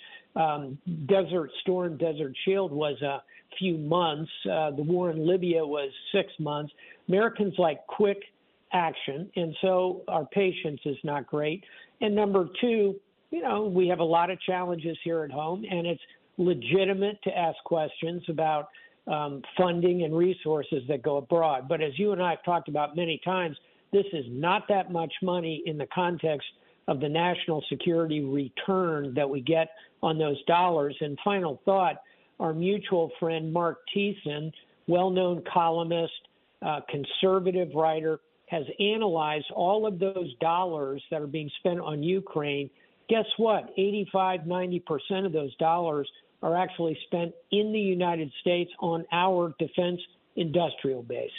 Desert Storm, Desert Shield was a few months. The war in Libya was 6 months. Americans like quick action, and so our patience is not great. And number two, we have a lot of challenges here at home, and it's legitimate to ask questions about funding and resources that go abroad. But as you and I have talked about many times, this is not that much money in the context of the national security return that we get on those dollars. And final thought, our mutual friend Mark Thiessen, well-known columnist, conservative writer, has analyzed all of those dollars that are being spent on Ukraine. Guess what? 85-90% of those dollars are actually spent in the United States on our defense industrial base.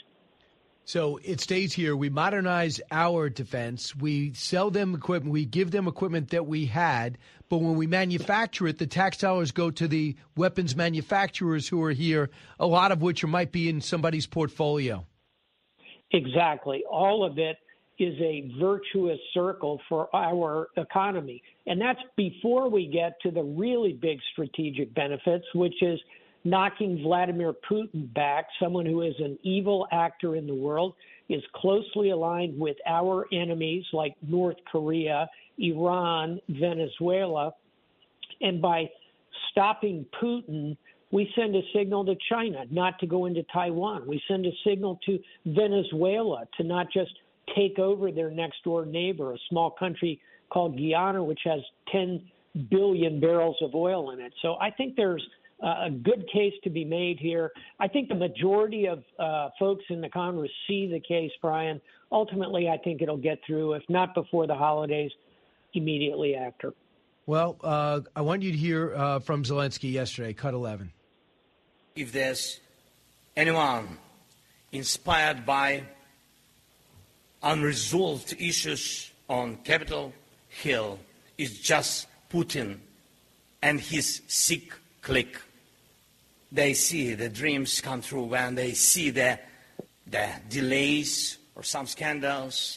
So it stays here. We modernize our defense. We sell them equipment. We give them equipment that we had. But when we manufacture it, the tax dollars go to the weapons manufacturers who are here, a lot of which might be in somebody's portfolio. Exactly. All of it is a virtuous circle for our economy. And that's before we get to the really big strategic benefits, which is knocking Vladimir Putin back, someone who is an evil actor in the world, is closely aligned with our enemies like North Korea, Iran, Venezuela. And by stopping Putin, we send a signal to China not to go into Taiwan. We send a signal to Venezuela to not just take over their next door neighbor, a small country called Guyana, which has 10 billion barrels of oil in it. So I think there's a good case to be made here. I think the majority of folks in the Congress see the case, Brian. Ultimately, I think it'll get through, if not before the holidays, immediately after. Well, I want you to hear from Zelensky yesterday, cut 11. If there's anyone inspired by unresolved issues on Capitol Hill, it's just Putin and his sick clique. They see the dreams come true when they see the delays or some scandals.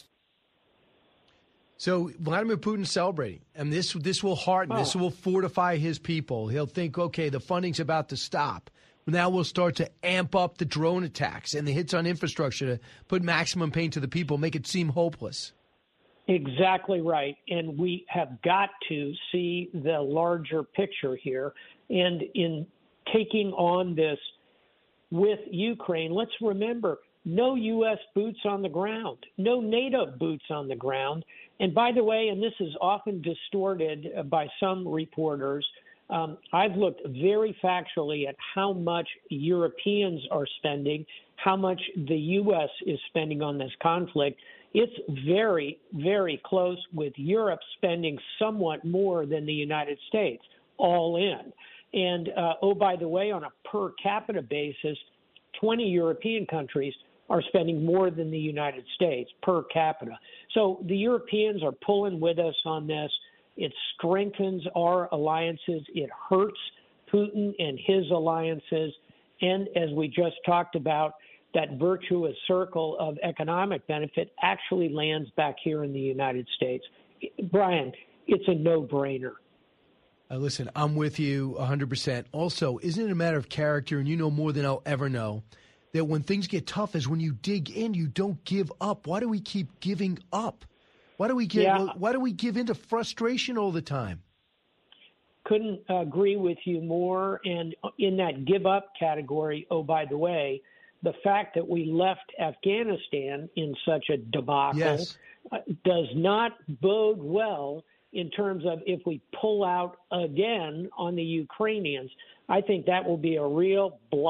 So Vladimir Putin's celebrating, and this will harden, this will fortify his people. He'll think, okay, the funding's about to stop. Now we'll start to amp up the drone attacks and the hits on infrastructure to put maximum pain to the people, make it seem hopeless. Exactly right. And we have got to see the larger picture here. And in taking on this with Ukraine, let's remember, no U.S. boots on the ground, no NATO boots on the ground. And by the way, and this is often distorted by some reporters, I've looked very factually at how much Europeans are spending, how much the U.S. is spending on this conflict. It's very, very close, with Europe spending somewhat more than the United States, all in. And, by the way, on a per capita basis, 20 European countries are spending more than the United States per capita. So the Europeans are pulling with us on this. It strengthens our alliances. It hurts Putin and his alliances. And as we just talked about, that virtuous circle of economic benefit actually lands back here in the United States. Brian, it's a no-brainer. Listen, I'm with you 100%. Also, isn't it a matter of character, and you know more than I'll ever know, that when things get tough is when you dig in, you don't give up. Why do we keep giving up? Why do we give into frustration all the time? Couldn't agree with you more. And in that give up category, oh, by the way, the fact that we left Afghanistan in such a debacle does not bode well in terms of if we pull out again on the Ukrainians. I think that will be a real blot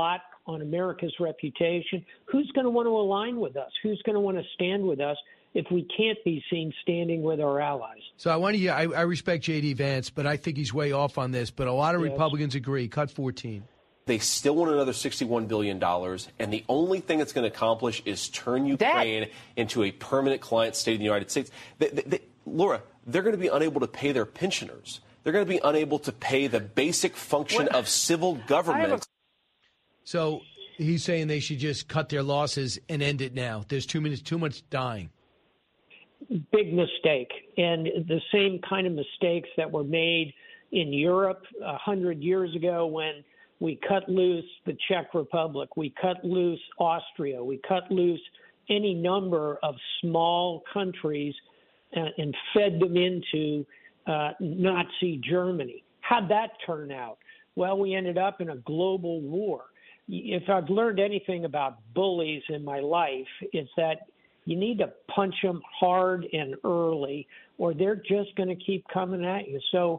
on America's reputation. Who's going to want to align with us? Who's going to want to stand with us if we can't be seen standing with our allies? So I respect J.D. Vance, but I think he's way off on this. But a lot of Republicans agree. Cut 14. They still want another $61 billion, and the only thing it's going to accomplish is turn Ukraine into a permanent client state of the United States. Laura, they're going to be unable to pay their pensioners. They're going to be unable to pay the basic function of civil government. So he's saying they should just cut their losses and end it now. There's too much dying. Big mistake. And the same kind of mistakes that were made in Europe 100 years ago when we cut loose the Czech Republic, we cut loose Austria, we cut loose any number of small countries and fed them into Nazi Germany. How'd that turn out? Well, we ended up in a global war. If I've learned anything about bullies in my life, it's that you need to punch them hard and early, or they're just going to keep coming at you. So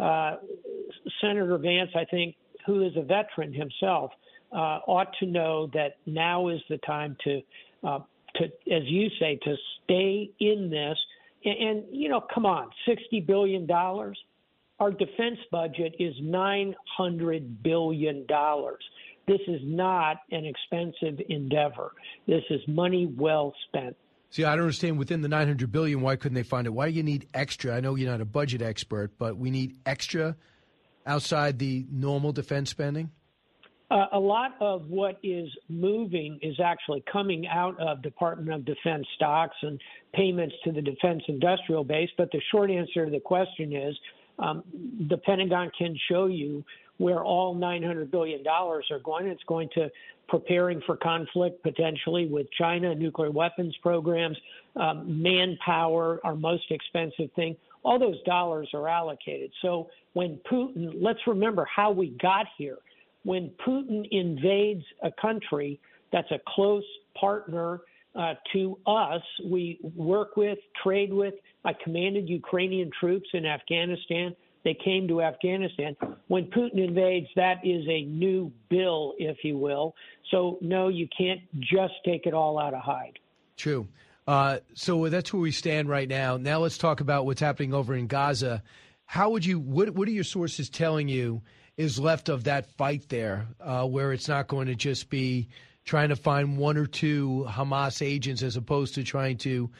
Senator Vance, I think, who is a veteran himself, ought to know that now is the time to, as you say, to stay in this. And you know, come on, $60 billion. Our defense budget is $900 billion. This is not an expensive endeavor. This is money well spent. See, I don't understand. Within the $900 billion, why couldn't they find it? Why do you need extra? I know you're not a budget expert, but we need extra outside the normal defense spending? A lot of what is moving is actually coming out of Department of Defense stocks and payments to the defense industrial base. But the short answer to the question is the Pentagon can show you where all $900 billion are going. It's going to preparing for conflict potentially with China, nuclear weapons programs, manpower, our most expensive thing. All those dollars are allocated. So when Putin, let's remember how we got here. When Putin invades a country that's a close partner to us, we work with, trade with. I commanded Ukrainian troops in Afghanistan. They came to Afghanistan. When Putin invades, that is a new bill, if you will. So, no, you can't just take it all out of hide. True. So that's where we stand right now. Now let's talk about what's happening over in Gaza. How would you? What are your sources telling you is left of that fight there, where it's not going to just be trying to find one or two Hamas agents as opposed to trying to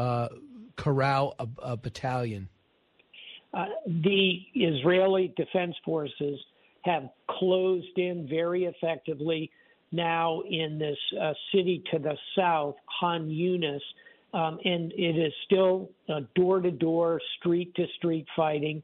corral a battalion? The Israeli Defense Forces have closed in very effectively now in this city to the south, Han Yunis, and it is still door-to-door, street-to-street fighting,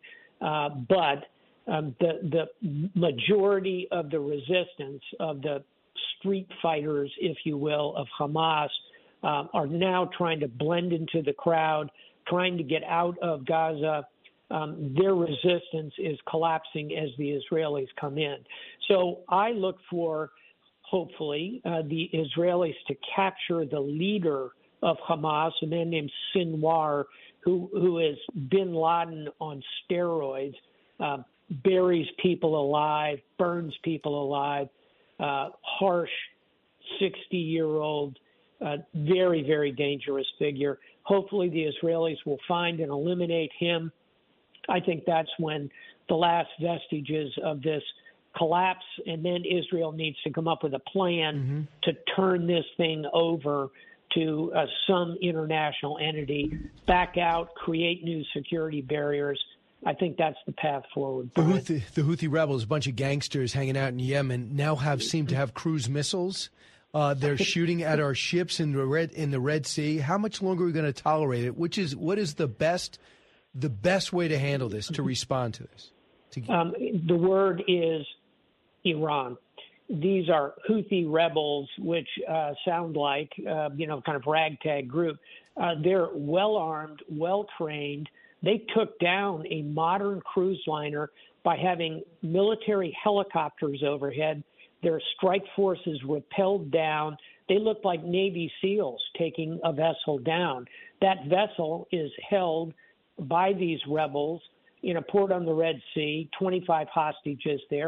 but the majority of the resistance of the street fighters, if you will, of Hamas are now trying to blend into the crowd, trying to get out of Gaza. Their resistance is collapsing as the Israelis come in. So I look for, hopefully, the Israelis to capture the leader of Hamas, a man named Sinwar, who is bin Laden on steroids, buries people alive, burns people alive, harsh 60-year-old, very, very dangerous figure. Hopefully the Israelis will find and eliminate him. I think that's when the last vestiges of this collapse, and then Israel needs to come up with a plan to turn this thing over to some international entity, back out, create new security barriers. I think that's the path forward. The Houthi rebels, a bunch of gangsters hanging out in Yemen, now seem to have cruise missiles. They're shooting at our ships in the Red Sea. How much longer are we going to tolerate it? What is the best way to handle this, to respond to this? The word is Iran. These are Houthi rebels, which sound like, kind of ragtag group. They're well-armed, well-trained. They took down a modern cruise liner by having military helicopters overhead. Their strike forces rappelled down. They looked like Navy SEALs taking a vessel down. That vessel is held by these rebels in a port on the Red Sea, 25 hostages there.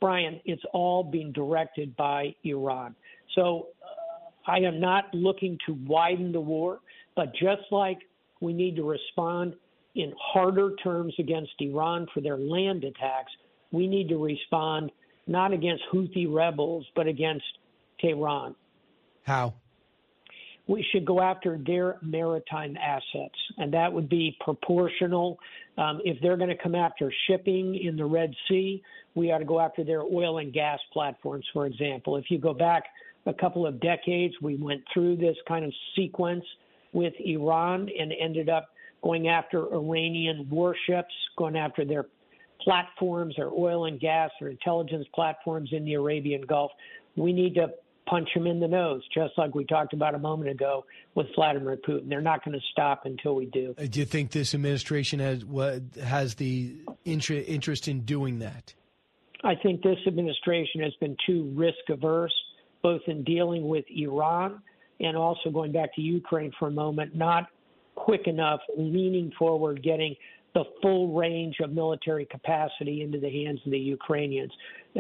Brian, it's all being directed by Iran. So I am not looking to widen the war, but just like we need to respond in harder terms against Iran for their land attacks, we need to respond not against Houthi rebels, but against Tehran. How? We should go after their maritime assets, and that would be proportional. If they're going to come after shipping in the Red Sea, we ought to go after their oil and gas platforms, for example. If you go back a couple of decades, we went through this kind of sequence with Iran and ended up going after Iranian warships, going after their platforms, their oil and gas, their intelligence platforms in the Arabian Gulf. We need to punch them in the nose, just like we talked about a moment ago with Vladimir Putin. They're not going to stop until we do. Do you think this administration has the interest in doing that? I think this administration has been too risk-averse, both in dealing with Iran and also going back to Ukraine for a moment, not quick enough leaning forward, getting the full range of military capacity into the hands of the Ukrainians.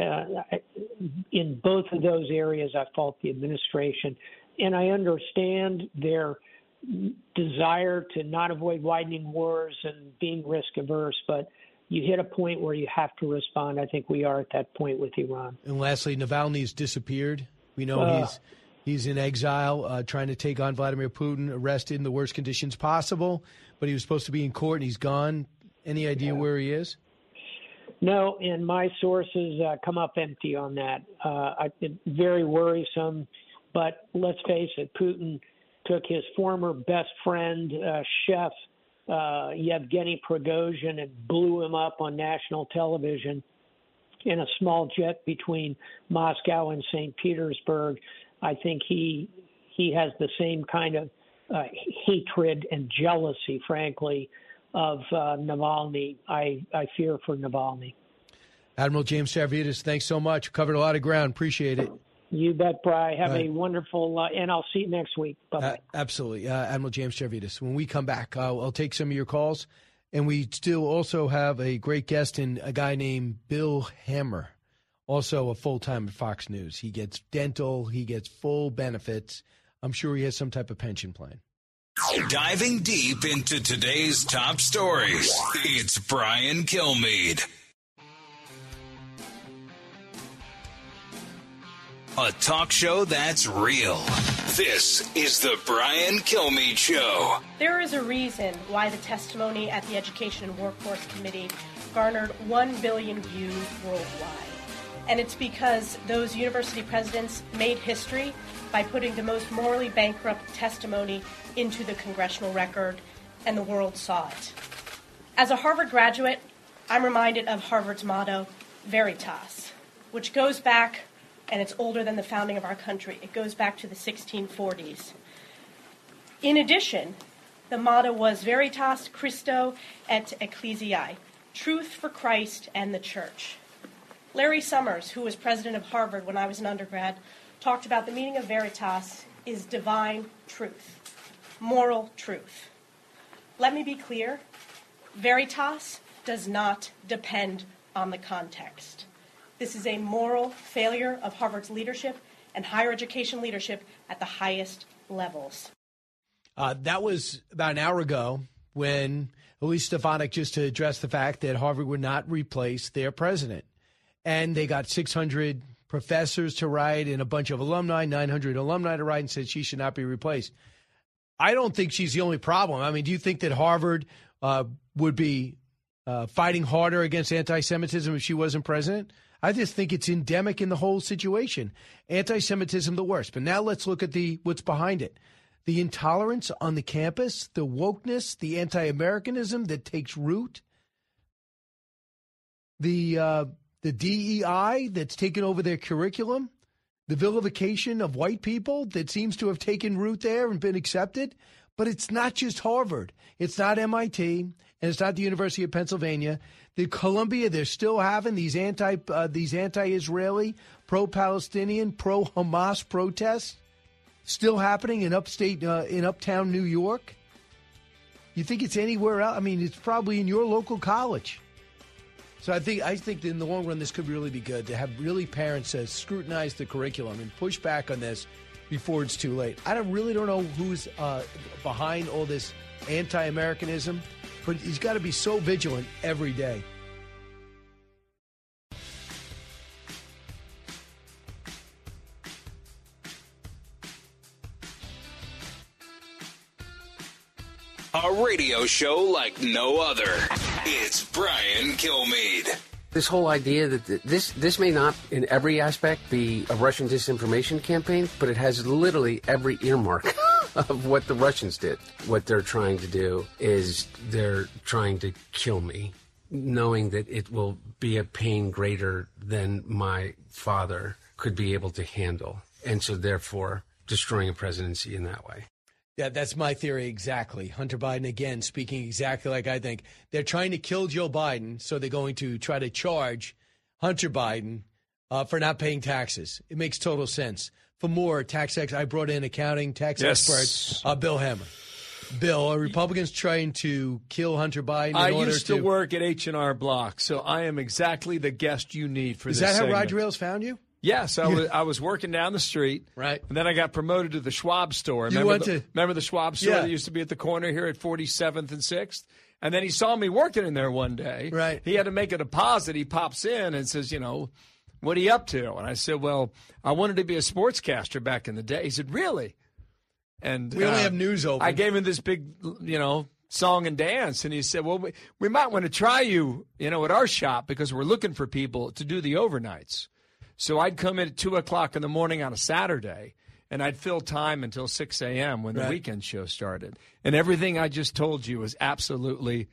In both of those areas, I fault the administration. And I understand their desire to not avoid widening wars and being risk-averse, but you hit a point where you have to respond. I think we are at that point with Iran. And lastly, Navalny's disappeared. We know he's in exile, trying to take on Vladimir Putin, arrested in the worst conditions possible, but he was supposed to be in court and he's gone. Any idea where he is? No, and my sources come up empty on that. It's very worrisome, but let's face it, Putin took his former best friend, chef, Yevgeny Prigozhin, and blew him up on national television in a small jet between Moscow and St. Petersburg. I think he has the same kind of hatred and jealousy, frankly, of Navalny. I fear for Navalny. Admiral James Stavridis, thanks so much. Covered a lot of ground. Appreciate it. You bet, Bri. Have a wonderful, and I'll see you next week. Bye-bye. Absolutely. Admiral James Stavridis. When we come back, I'll take some of your calls. And we still also have a great guest in a guy named Bill Hammer, also a full-time at Fox News. He gets dental. He gets full benefits. I'm sure he has some type of pension plan. Diving deep into today's top stories, it's Brian Kilmeade. A talk show that's real. This is the Brian Kilmeade Show. There is a reason why the testimony at the Education and Workforce Committee garnered 1 billion views worldwide. And it's because those university presidents made history by putting the most morally bankrupt testimony into the congressional record, and the world saw it. As a Harvard graduate, I'm reminded of Harvard's motto, Veritas, which goes back, and it's older than the founding of our country. It goes back to the 1640s. In addition, the motto was Veritas Christo et Ecclesiae, truth for Christ and the church. Larry Summers, who was president of Harvard when I was an undergrad, talked about the meaning of Veritas is divine truth, moral truth. Let me be clear, Veritas does not depend on the context. This is a moral failure of Harvard's leadership and higher education leadership at the highest levels. That was about an hour ago when Elise Stefanik just to address the fact that Harvard would not replace their president. And they got 600 professors to write and a bunch of alumni, 900 alumni to write, and said she should not be replaced. I don't think she's the only problem. I mean, do you think that Harvard would be fighting harder against anti-Semitism if she wasn't president? I just think it's endemic in the whole situation. Anti-Semitism, the worst. But now let's look at what's behind it. The intolerance on the campus, the wokeness, the anti-Americanism that takes root, the DEI that's taken over their curriculum, the vilification of white people that seems to have taken root there and been accepted. But it's not just Harvard. It's not MIT, and it's not the University of Pennsylvania. The Columbia, they're still having these anti-Israeli, pro-Palestinian, pro-Hamas protests still happening in uptown New York. You think it's anywhere else? I mean, it's probably in your local college. So I think in the long run, this could really be good to have really parents scrutinize the curriculum and push back on this before it's too late. I really don't know who's behind all this anti-Americanism, but he's got to be so vigilant every day. A radio show like no other. It's Brian Kilmeade. This whole idea that this may not in every aspect be a Russian disinformation campaign, but it has literally every earmark of what the Russians did. What they're trying to do is they're trying to kill me, knowing that it will be a pain greater than my father could be able to handle. And so therefore destroying a presidency in that way. Yeah, that's my theory exactly. Hunter Biden, again, speaking exactly like I think. They're trying to kill Joe Biden, so they're going to try to charge Hunter Biden for not paying taxes. It makes total sense. For more tax I brought in accounting tax expert Bill Hammer. Bill, are Republicans trying to kill Hunter Biden? I used to work at H&R Block, so I am exactly the guest you need for this segment. Is that how Roger Ailes found you? Yes, I was working down the street, right, and then I got promoted to the Schwab store. Remember the Schwab store that used to be at the corner here at 47th and 6th? And then he saw me working in there one day. Right. He had to make a deposit. He pops in and says, what are you up to? And I said, well, I wanted to be a sportscaster back in the day. He said, really? And we only have news open. I gave him this big, song and dance, and he said, well, we might want to try you, at our shop because we're looking for people to do the overnights. So I'd come in at 2 o'clock in the morning on a Saturday, and I'd fill time until 6 a.m. when the weekend show started. And everything I just told you was absolutely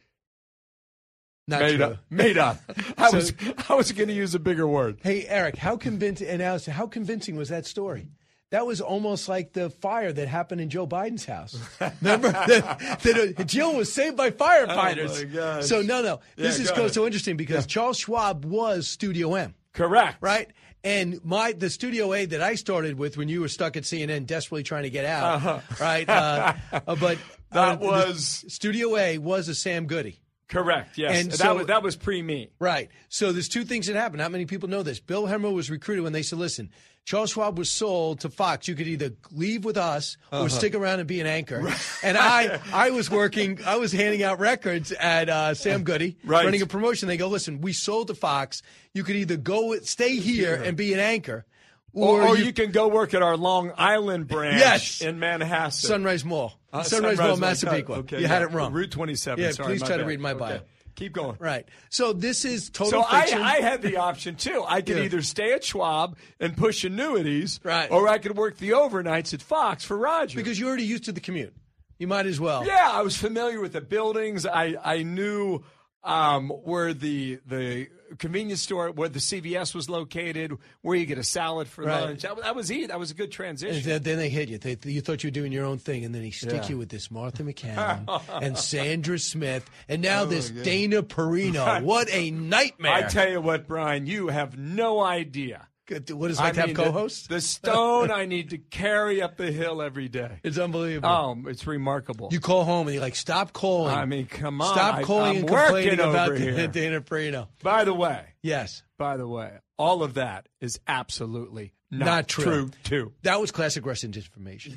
made up. I was going to use a bigger word. Hey, Eric, how convincing was that story? That was almost like the fire that happened in Joe Biden's house. Remember? that Jill was saved by firefighters. Oh, my gosh. So, no. This is so interesting because Charles Schwab was Studio M. Correct. Right? And the Studio A that I started with when you were stuck at CNN desperately trying to get out, right? But Studio A was a Sam Goody. Correct, yes. And that was pre-me. Right. So there's two things that happened. Not many people know this. Bill Hemmer was recruited when they said, listen, Charles Schwab was sold to Fox. You could either leave with us or stick around and be an anchor. Right. And I was handing out records at Sam Goody, running a promotion. They go, listen, we sold to Fox. You could either stay here and be an anchor. Or you can go work at our Long Island branch in Manhasset. Sunrise Mall. Sunrise Mall, Massapequa. Okay, you had it wrong. Route 27. Yeah, sorry, please try to read my bio. Okay. Keep going. Right. So this is total fiction. I had the option, too. I could either stay at Schwab and push annuities, right, or I could work the overnights at Fox for Roger. Because you're already used to the commute. You might as well. Yeah, I was familiar with the buildings. I knew where the convenience store, where the CVS was located, where you get a salad for lunch. That was a good transition. And then they hit you. You thought you were doing your own thing, and then he stick you with this Martha McCann and Sandra Smith, and now this Dana Perino. Right. What a nightmare. I tell you what, Brian, you have no idea. What is it like to have co-hosts? The stone I need to carry up the hill every day. It's unbelievable. Oh, it's remarkable. You call home and you're like, stop calling. I mean, come on. Stop calling and complaining about Dana Perino. By the way. Yes. By the way, all of that is absolutely not true, too. That was classic Russian disinformation.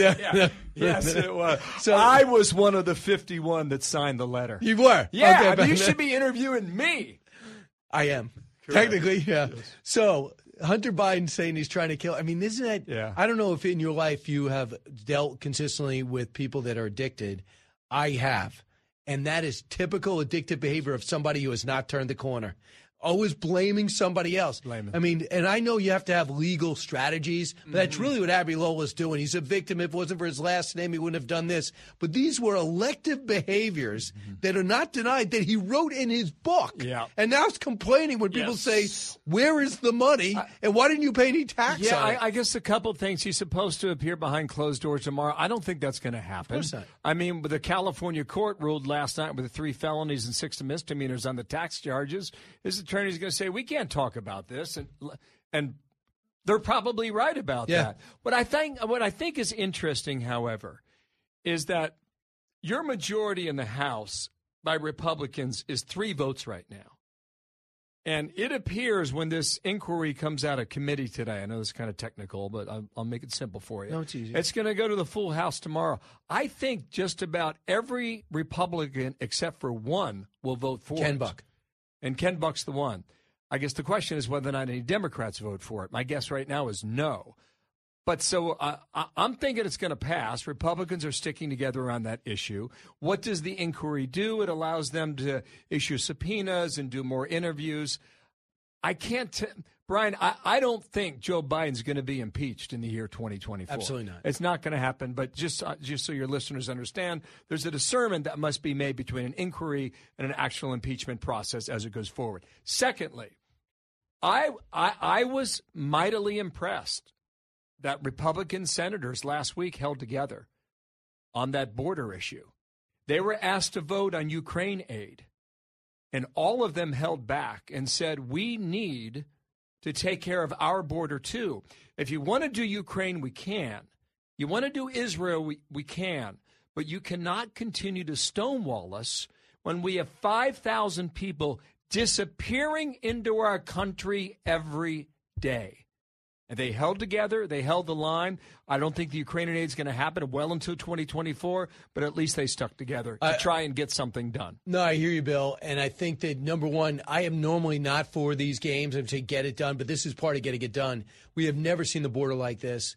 Yes, it was. So I was one of the 51 that signed the letter. You were? Yeah, okay, you should be interviewing me. I am. Correct. Technically, yeah. Yes. So Hunter Biden saying he's trying to kill. I mean, isn't that? Yeah. I don't know if in your life you have dealt consistently with people that are addicted. I have. And that is typical addictive behavior of somebody who has not turned the corner. Always blaming somebody else. I mean, and I know you have to have legal strategies, but that's really what Abby Lola's doing. He's a victim. If it wasn't for his last name, he wouldn't have done this. But these were elective behaviors that are not denied that he wrote in his book. Yeah. And now he's complaining when people say, where is the money? And why didn't you pay any tax on it? I guess a couple things. He's supposed to appear behind closed doors tomorrow. I don't think that's going to happen. Of course not. I mean, the California court ruled last night with the 3 felonies and 6 misdemeanors on the tax charges. His attorney's going to say, we can't talk about this. And they're probably right about that. What I think is interesting, however, is that your majority in the House by Republicans is 3 votes right now. And it appears when this inquiry comes out of committee today, I know this is kind of technical, but I'll make it simple for you. No, it's easy. It's going to go to the full House tomorrow. I think just about every Republican except for one will vote for Ken it. Buck. And Ken Buck's the one. I guess the question is whether or not any Democrats vote for it. My guess right now is no. But so I'm thinking it's going to pass. Republicans are sticking together on that issue. What does the inquiry do? It allows them to issue subpoenas and do more interviews. I can't Brian, I don't think Joe Biden's going to be impeached in the year 2024. Absolutely not. It's not going to happen. But just so your listeners understand, there's a discernment that must be made between an inquiry and an actual impeachment process as it goes forward. Secondly, I was mightily impressed that Republican senators last week held together on that border issue. They were asked to vote on Ukraine aid, and all of them held back and said, we need to take care of our border too. If you want to do Ukraine, we can. You want to do Israel, we can. But you cannot continue to stonewall us when we have 5,000 people disappearing into our country every day. And they held together. They held the line. I don't think the Ukrainian aid is going to happen well until 2024, but at least they stuck together to try and get something done. No, I hear you, Bill. And I think that, number one, I am normally not for these games and to get it done, but this is part of getting it done. We have never seen the border like this.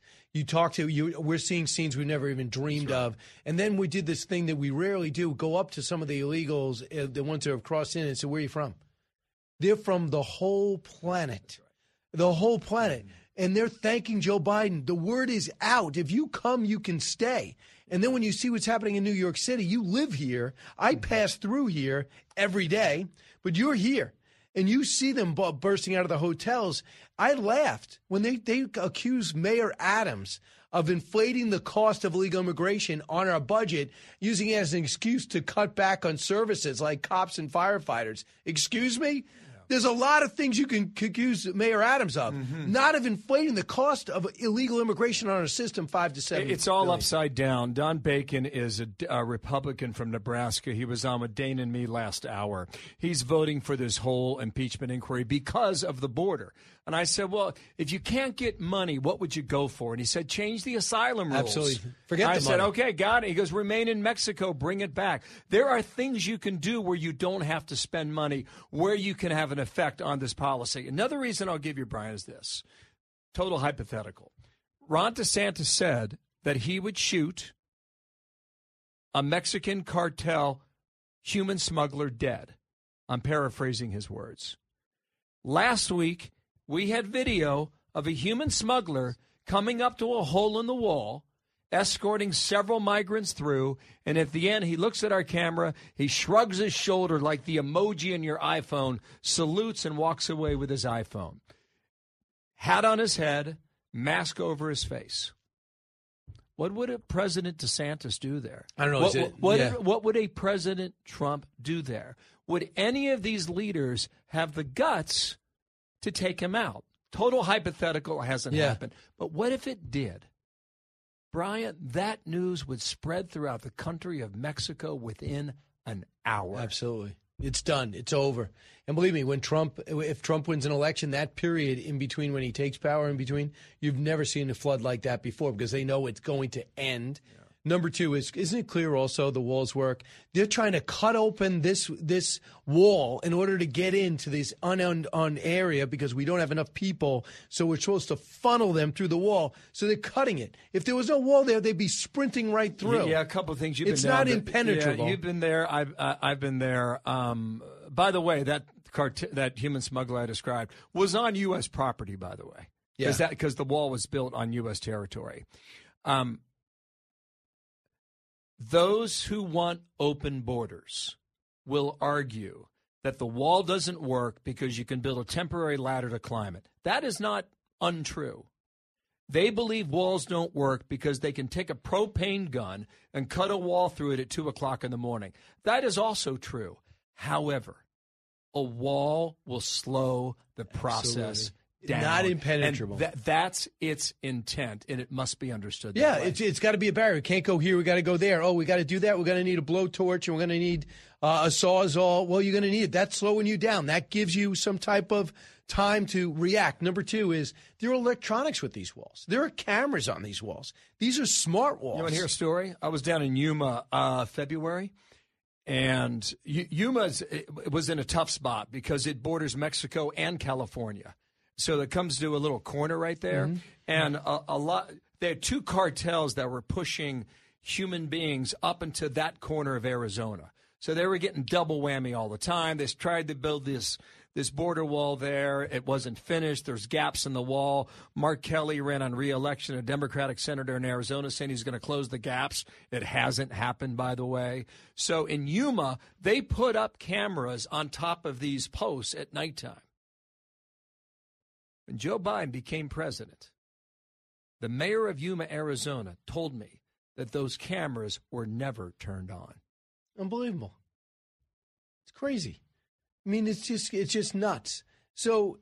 We're seeing scenes we've never even dreamed of. And then we did this thing that we rarely do, go up to some of the illegals, the ones that have crossed in, and say, where are you from? They're from the whole planet. The whole planet. And they're thanking Joe Biden. The word is out. If you come, you can stay. And then when you see what's happening in New York City, you live here. I pass through here every day, but you're here. And you see them bursting out of the hotels. I laughed when they accused Mayor Adams of inflating the cost of illegal immigration on our budget, using it as an excuse to cut back on services like cops and firefighters. Excuse me? There's a lot of things you can accuse Mayor Adams of, not of inflating the cost of illegal immigration on our system 5 to 7 It's all billion. upside down. Don Bacon is a Republican from Nebraska. He was on with Dane and me last hour. He's voting for this whole impeachment inquiry because of the border. And I said, well, if you can't get money, what would you go for? And he said, change the asylum rules. Absolutely. Forget the I said, money. okay, got it. He goes, remain in Mexico, bring it back. There are things you can do where you don't have to spend money, where you can have an effect on this policy. Another reason I'll give you, Brian, is this. Total hypothetical. Ron DeSantis said that he would shoot a Mexican cartel human smuggler dead. I'm paraphrasing his words. Last week, we had video of a human smuggler coming up to a hole in the wall, escorting several migrants through, and at the end, he looks at our camera, he shrugs his shoulder like the emoji in your iPhone, salutes and walks away with his iPhone. Hat on his head, mask over his face. What would a President DeSantis do there? I don't know. What would a President Trump do there? Would any of these leaders have the guts to take him out? Total hypothetical, hasn't happened. But what if it did? Brian, that news would spread throughout the country of Mexico within an hour. Absolutely. It's done. It's over. And believe me, if Trump wins an election, that period in between when he takes power in between, you've never seen a flood like that before because they know it's going to end. Yeah. Number two is, isn't it clear also the walls work? They're trying to cut open this wall in order to get into this unowned area because we don't have enough people, so we're supposed to funnel them through the wall. So they're cutting it. If there was no wall there, they'd be sprinting right through. Yeah, a couple of things. It's not impenetrable. Yeah, you've been there. I've been there. By the way, that human smuggler I described was on U.S. property, by the way. Yeah. Because the wall was built on U.S. territory. Those who want open borders will argue that the wall doesn't work because you can build a temporary ladder to climb it. That is not untrue. They believe walls don't work because they can take a propane gun and cut a wall through it at 2 o'clock in the morning. That is also true. However, a wall will slow the process down. Not impenetrable. And that's its intent, and it must be understood. Yeah, that way. it's got to be a barrier. We can't go here. We got to go there. Oh, we got to do that. We're going to need a blowtorch, and we're going to need a Sawzall. Well, you're going to need it. That's slowing you down. That gives you some type of time to react. Number two is there are electronics with these walls. There are cameras on these walls. These are smart walls. You want to hear a story? I was down in Yuma February, and Yuma was in a tough spot because it borders Mexico and California. So it comes to a little corner right there, and a lot. There are two cartels that were pushing human beings up into that corner of Arizona. So they were getting double whammy all the time. They tried to build this border wall there. It wasn't finished. There's gaps in the wall. Mark Kelly ran on re-election, a Democratic senator in Arizona, saying he's going to close the gaps. It hasn't happened, by the way. So in Yuma, they put up cameras on top of these posts at nighttime. When Joe Biden became president, the mayor of Yuma, Arizona, told me that those cameras were never turned on. Unbelievable. It's crazy. I mean, it's just nuts. So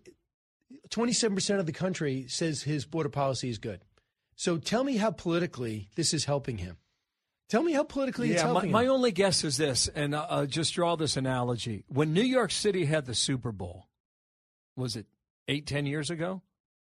27% of the country says his border policy is good. So tell me how politically this is helping him. Tell me how politically it's helping him. My only guess is this, and I'll just draw this analogy. When New York City had the Super Bowl, was it 8-10 years ago?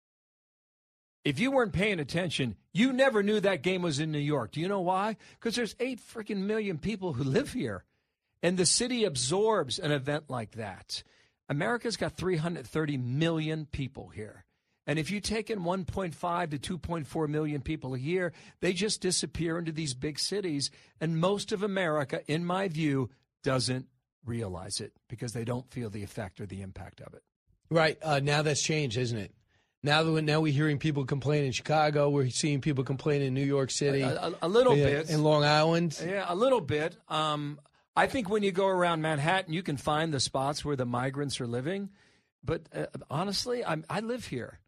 If you weren't paying attention, you never knew that game was in New York. Do you know why? Because there's 8 freaking million people who live here. And the city absorbs an event like that. America's got 330 million people here. And if you take in 1.5 to 2.4 million people a year, they just disappear into these big cities. And most of America, in my view, doesn't realize it because they don't feel the effect or the impact of it. Right. Now that's changed, isn't it? Now we're hearing people complain in Chicago. We're seeing people complain in New York City. A little bit. In Long Island. Yeah, a little bit. I think when you go around Manhattan, you can find the spots where the migrants are living. But honestly, I live here.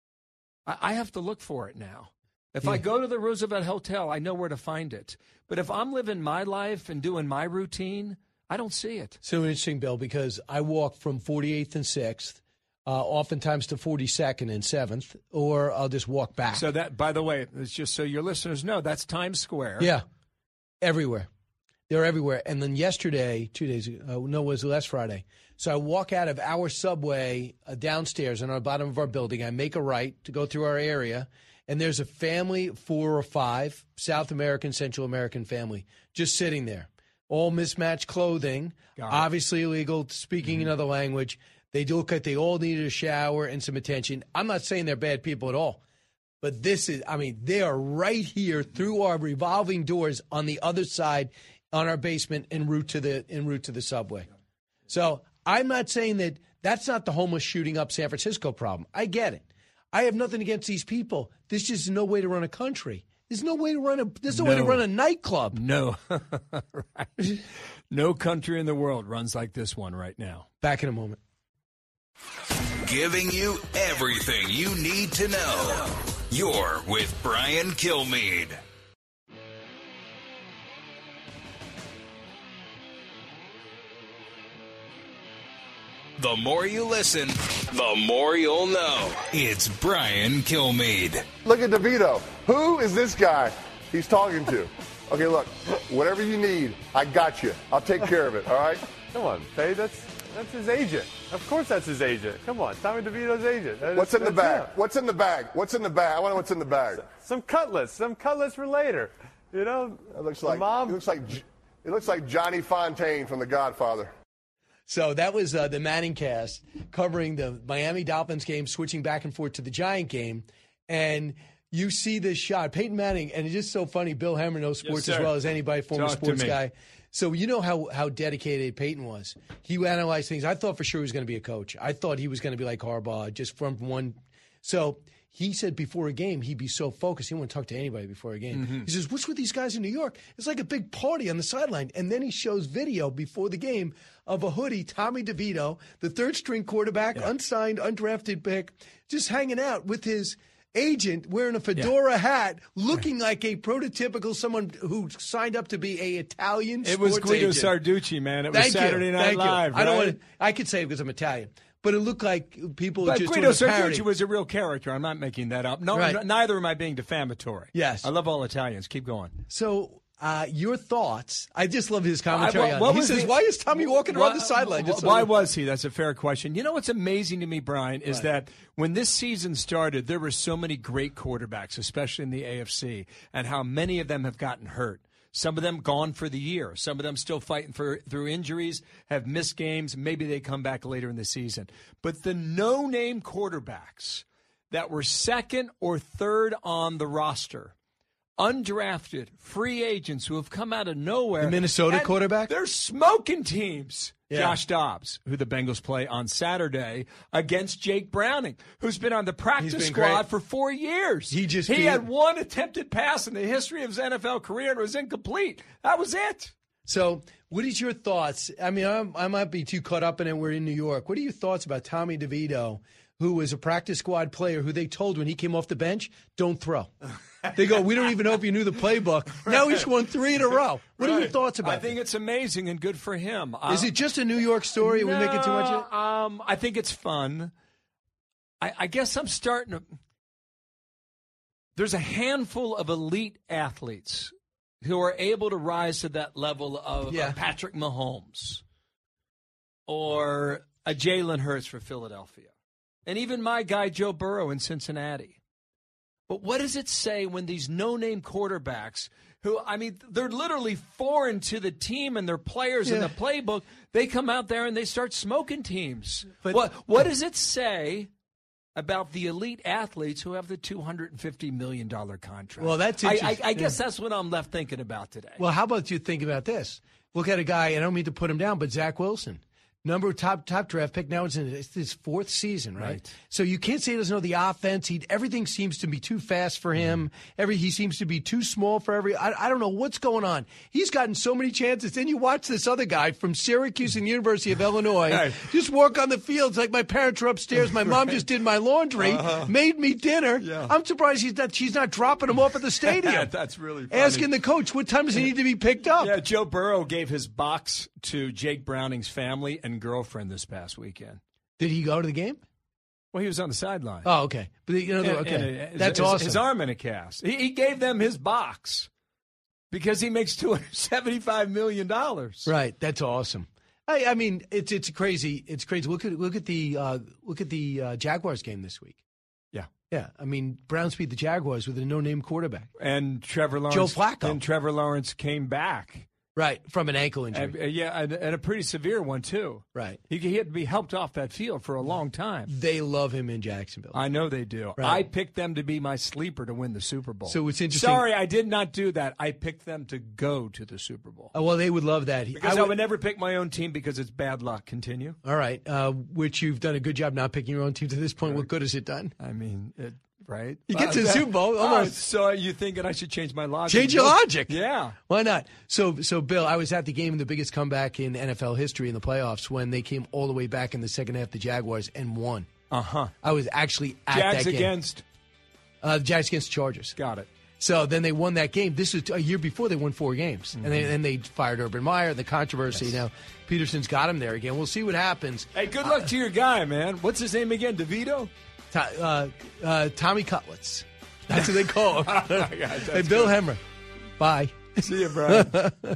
I have to look for it now. If I go to the Roosevelt Hotel, I know where to find it. But if I'm living my life and doing my routine, I don't see it. So interesting, Bill, because I walk from 48th and 6th. Oftentimes to 42nd and 7th, or I'll just walk back. So that, by the way, it's just so your listeners know, that's Times Square. Yeah, everywhere. They're everywhere. And then yesterday, 2 days ago, it was last Friday. So I walk out of our subway downstairs on the bottom of our building. I make a right to go through our area, and there's a family, 4 or 5, South American, Central American family, just sitting there. All mismatched clothing, obviously illegal, speaking another language. They look like they all needed a shower and some attention. I'm not saying they're bad people at all. But they are right here through our revolving doors on the other side on our basement en route to the subway. So I'm not saying that that's not the homeless shooting up San Francisco problem. I get it. I have nothing against these people. There's just no way to run a country. There's no way to run a nightclub. No. Right. No country in the world runs like this one right now. Back in a moment. Giving you everything you need to know. You're with Brian Kilmeade. The more you listen, the more you'll know. It's Brian Kilmeade. Look at DeVito. Who is this guy he's talking to? Okay, look, whatever you need, I got you. I'll take care of it, all right? Come on, Faye, that's his agent. Of course that's his agent. Come on, Tommy DeVito's agent. What's in the bag? Him. What's in the bag? What's in the bag? I want to know what's in the bag. Some cutlets for later. You know, it looks like Johnny Fontaine from The Godfather. So that was the Manning cast covering the Miami Dolphins game, switching back and forth to the Giant game. And you see this shot, Peyton Manning, and it's just so funny. Bill Hammer knows sports as well as anybody, former sports guy. So you know how dedicated Peyton was. He analyzed things. I thought for sure he was going to be a coach. I thought he was going to be like Harbaugh, just from one. So he said before a game, he'd be so focused, he wouldn't talk to anybody before a game. Mm-hmm. He says, what's with these guys in New York? It's like a big party on the sideline. And then he shows video before the game of a hoodie, Tommy DeVito, the third-string quarterback, unsigned, undrafted pick, just hanging out with his agent wearing a fedora hat, looking like a prototypical someone who signed up to be a Italian sports agent. It was Guido Sarducci, man. It was Saturday Night Live. Right? I could say it because I'm Italian. but it looked like people But just Guido sort of parody. Sarducci was a real character. I'm not making that up. No, Right. neither am I being defamatory. Yes. I love all Italians. Keep going. So, your thoughts? I just love his commentary. What He was says, "Why is Tommy walking around the sideline?" Why was he? That's a fair question. You know what's amazing to me, Brian, is that when this season started, there were so many great quarterbacks, especially in the AFC, and how many of them have gotten hurt. Some of them gone for the year. Some of them still fighting through injuries, have missed games. Maybe they come back later in the season. But the no-name quarterbacks that were second or third on the roster, undrafted, free agents who have come out of nowhere. The Minnesota and quarterback? They're smoking teams. Yeah. Josh Dobbs, who the Bengals play on Saturday, against Jake Browning, who's been on the practice squad great. for 4 years. He had one attempted pass in the history of his NFL career, and it was incomplete. That was it. So, what is your thoughts? I mean, I might be too caught up in it. We're in New York. What are your thoughts about Tommy DeVito, who was a practice squad player who they told when he came off the bench, don't throw? They go, we don't even know if you knew the playbook. Now he's won 3 in a row. What are your thoughts about I think it's amazing and good for him. Is it just a New York story? Are we making too much of it? I think it's fun. I guess I'm starting to... There's a handful of elite athletes who are able to rise to that level of a Patrick Mahomes or a Jalen Hurts for Philadelphia. And even my guy, Joe Burrow in Cincinnati. But what does it say when these no-name quarterbacks who, I mean, they're literally foreign to the team and their players in the playbook, they come out there and they start smoking teams? But what does it say about the elite athletes who have the $250 million contract? Well, that's interesting. I guess that's what I'm left thinking about today. Well, how about you think about this? Look at a guy, I don't mean to put him down, but Zach Wilson. Top draft pick. Now it's his 4th season, right? So you can't say he doesn't know the offense. Everything seems to be too fast for him. He seems to be too small for I don't know what's going on. He's gotten so many chances. Then you watch this other guy from Syracuse and University of Illinois just walk on the field. It's like my parents are upstairs. My mom just did my laundry, made me dinner. Yeah. I'm surprised she's not dropping him off at the stadium. That's really funny. Asking the coach, what time does he need to be picked up? Yeah, Joe Burrow gave his box to Jake Browning's family and girlfriend this past weekend. Did he go to the game? Well, he was on the sideline. Oh, okay. But that's awesome. His arm in a cast. He gave them his box because he makes $275 million. Right. That's awesome. I mean, it's crazy. It's crazy. Look at the Jaguars game this week. Yeah. I mean, Browns beat the Jaguars with a no-name quarterback and Trevor Lawrence. Joe Flacco. And Trevor Lawrence came back. Right, from an ankle injury. And a pretty severe one, too. Right. He had to be helped off that field for a long time. They love him in Jacksonville. I know they do. Right. I picked them to be my sleeper to win the Super Bowl. So it's interesting. Sorry, I did not do that. I picked them to go to the Super Bowl. Oh, well, they would love that. Because I would never pick my own team because it's bad luck. Continue. All right, which you've done a good job not picking your own team to this point. Right. What good has it done? I mean, right? You get to the Super Bowl almost. So you thinking I should change my logic? Change your logic. Yeah. Why not? So Bill, I was at the game in the biggest comeback in NFL history in the playoffs when they came all the way back in the second half, the Jaguars, and won. I was actually at that game. Against? The Jags against the Chargers. Got it. So then they won that game. This was a year before they won 4 games. Mm-hmm. And they fired Urban Meyer, the controversy. Yes. Now, Peterson's got him there again. We'll see what happens. Hey, good luck to your guy, man. What's his name again? DeVito? Tommy Cutlets. That's what they call him. Hey, Bill good. Hemmer. Bye. See you, Brian.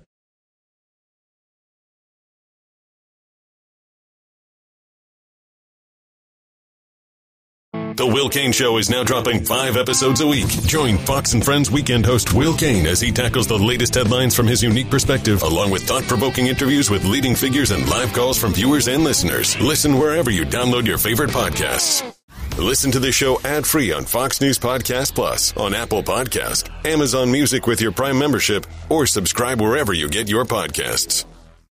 The Will Cain Show is now dropping 5 episodes a week. Join Fox and Friends weekend host Will Cain as he tackles the latest headlines from his unique perspective, along with thought-provoking interviews with leading figures and live calls from viewers and listeners. Listen wherever you download your favorite podcasts. Listen to the show ad-free on Fox News Podcast Plus, on Apple Podcast, Amazon Music with your Prime membership, or subscribe wherever you get your podcasts.